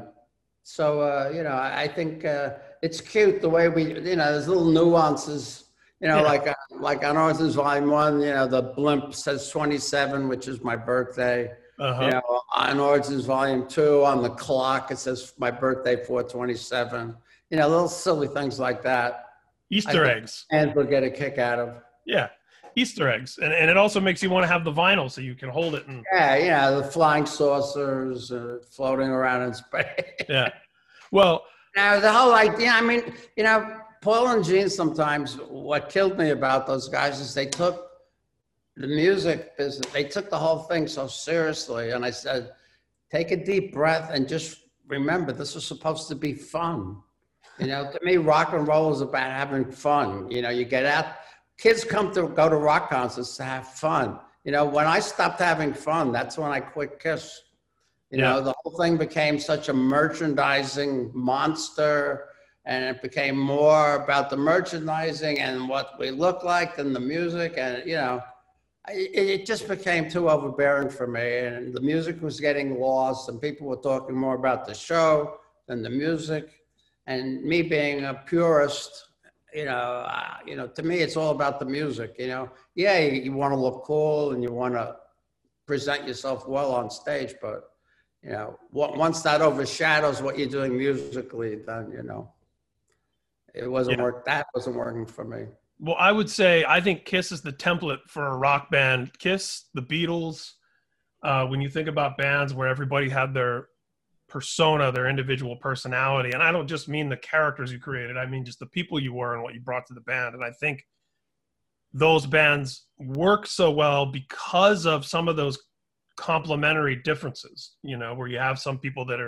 so, you know, I think it's cute the way we, you know, there's little nuances, you know, like on Origins Volume 1, you know, the blimp says 27, which is my birthday. You know, on Origins Volume 2, on the clock, it says my birthday, 4/27. You know, little silly things like that. Easter eggs. And will get a kick out of. Yeah, Easter eggs. And it also makes you want to have the vinyl so you can hold it. And yeah, the flying saucers floating around in space. Yeah. Well, now the whole idea, I mean, you know, Paul and Gene, sometimes what killed me about those guys is they took the music business, they took the whole thing so seriously. And I said, take a deep breath and just remember, this is supposed to be fun. You know, to me, rock and roll is about having fun. You know, you get out, kids go to rock concerts to have fun. You know, when I stopped having fun, that's when I quit Kiss. You know, the whole thing became such a merchandising monster, and it became more about the merchandising and what we look like than the music. And, you know, it just became too overbearing for me, and the music was getting lost, and people were talking more about the show than the music. And me being a purist, you know, to me, it's all about the music. You know, yeah, you want to look cool and you want to present yourself well on stage, but you know, once that overshadows what you're doing musically, then you know, it wasn't work. That wasn't working for me. Well, I would say I think Kiss is the template for a rock band. Kiss, the Beatles. When you think about bands where everybody had their persona, their individual personality, and I don't just mean the characters you created. I mean just the people you were and what you brought to the band. And I think those bands work so well because of some of those complementary differences. You know, where you have some people that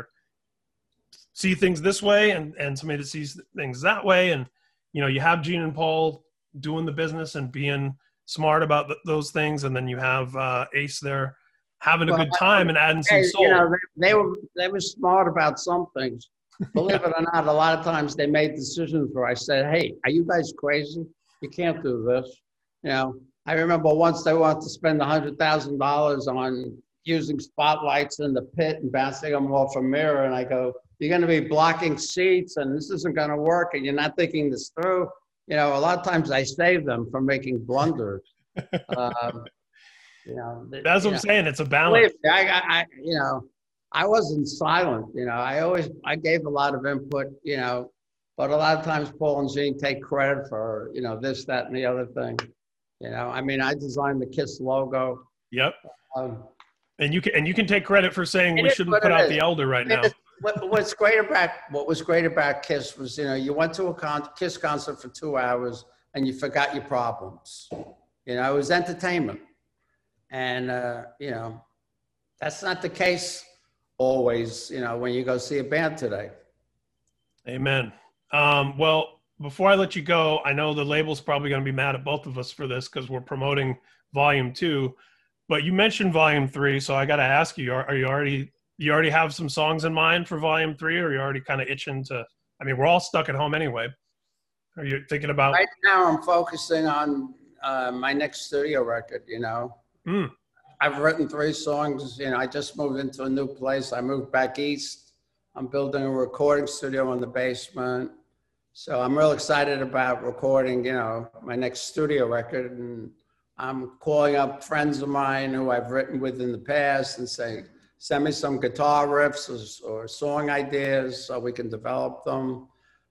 see things this way, and somebody that sees things that way, and you know, you have Gene and Paul doing the business and being smart about those things, and then you have Ace there having a good time and adding some soul. You know, they were smart about some things. Believe it or not, a lot of times they made decisions where I said, "Hey, are you guys crazy? You can't do this." You know, I remember once they wanted to spend $100,000 on using spotlights in the pit and bouncing them off a mirror, and I go, "You're going to be blocking seats, and this isn't going to work, and you're not thinking this through." You know, a lot of times I save them from making blunders. You know, that's what I'm saying. It's a balance. You know, I wasn't silent. You know, I gave a lot of input. You know, but a lot of times Paul and Gene take credit for, you know, this, that, and the other thing. You know, I mean, I designed the Kiss logo. Yep. And you can take credit for saying we shouldn't put out the Elder right now. What was great about Kiss was, you know, you went to a Kiss concert for 2 hours and you forgot your problems. You know, it was entertainment. And, you know, that's not the case always, you know, when you go see a band today. Amen. Well, before I let you go, I know the label's probably going to be mad at both of us for this because we're promoting Volume 2. But you mentioned Volume 3, so I got to ask you, are you already have some songs in mind for Volume 3, or are you already kind of itching to, I mean, we're all stuck at home anyway. Are you thinking about? Right now I'm focusing on my next studio record, you know. I've written 3 songs. You know, I just moved into a new place. I moved back east. I'm building a recording studio in the basement. So I'm real excited about recording, you know, my next studio record. And I'm calling up friends of mine who I've written with in the past and saying, send me some guitar riffs or song ideas so we can develop them.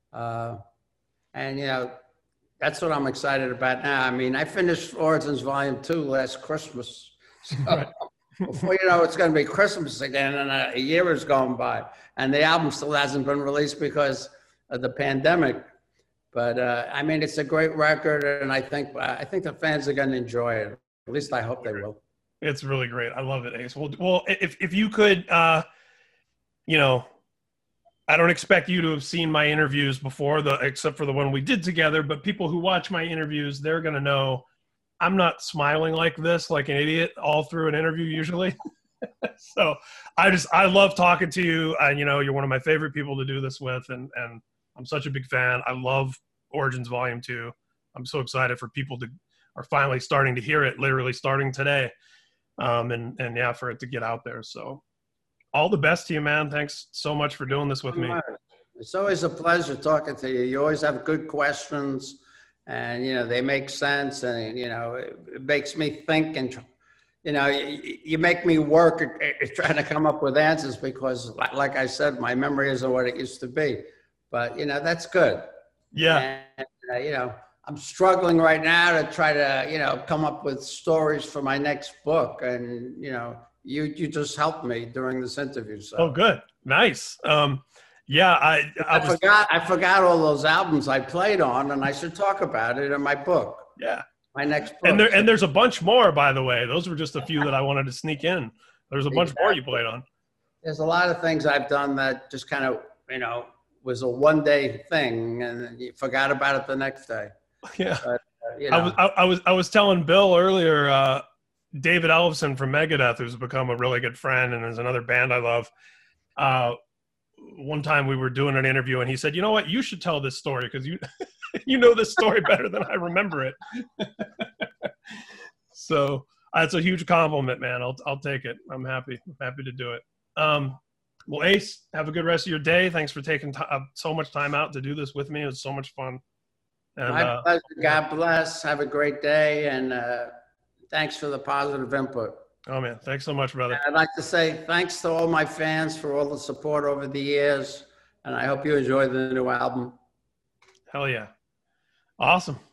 And, you know, that's what I'm excited about now. I mean, I finished Origins Volume 2 last Christmas. So before you know, it's going to be Christmas again, and a year is going by. And the album still hasn't been released because of the pandemic. But, I mean, it's a great record, and I think the fans are going to enjoy it. At least I hope they will. It's really great. I love it, Ace. Well, if you could, you know, I don't expect you to have seen my interviews before, except for the one we did together, but people who watch my interviews, they're going to know I'm not smiling like this, like an idiot, all through an interview usually. So I love talking to you. And, you know, you're one of my favorite people to do this with. And I'm such a big fan. I love Origins Volume 2. I'm so excited for people to are finally starting to hear it, literally starting today. And yeah, for it to get out there. So all the best to you, man. Thanks so much for doing this with me. It's always a pleasure talking to you. You always have good questions, and, you know, they make sense, and, you know, it makes me think, and, you know, you make me work at trying to come up with answers, because like I said, my memory isn't what it used to be, but, you know, that's good. Yeah. And, you know, I'm struggling right now to try to, you know, come up with stories for my next book. And, you know, you just helped me during this interview. So. Oh, good. Nice. Yeah. I forgot all those albums I played on, and I should talk about it in my book. Yeah. My next book. And there's a bunch more, by the way. Those were just a few that I wanted to sneak in. There's a bunch more you played on. There's a lot of things I've done that just kind of, you know, was a one-day thing, and you forgot about it the next day. Yeah. But, you know. I was telling Bill earlier, David Ellefson from Megadeth, who's become a really good friend and is another band I love. One time we were doing an interview, and he said, "You know what? You should tell this story, because you you know this story better than I remember it." So that's a huge compliment, man. I'll take it. I'm happy to do it. Well, Ace, have a good rest of your day. Thanks for taking so much time out to do this with me. It was so much fun. And, my pleasure. God bless. Have a great day, and thanks for the positive input. Oh, man. Thanks so much, brother. I'd like to say thanks to all my fans for all the support over the years, and I hope you enjoy the new album. Hell yeah. Awesome.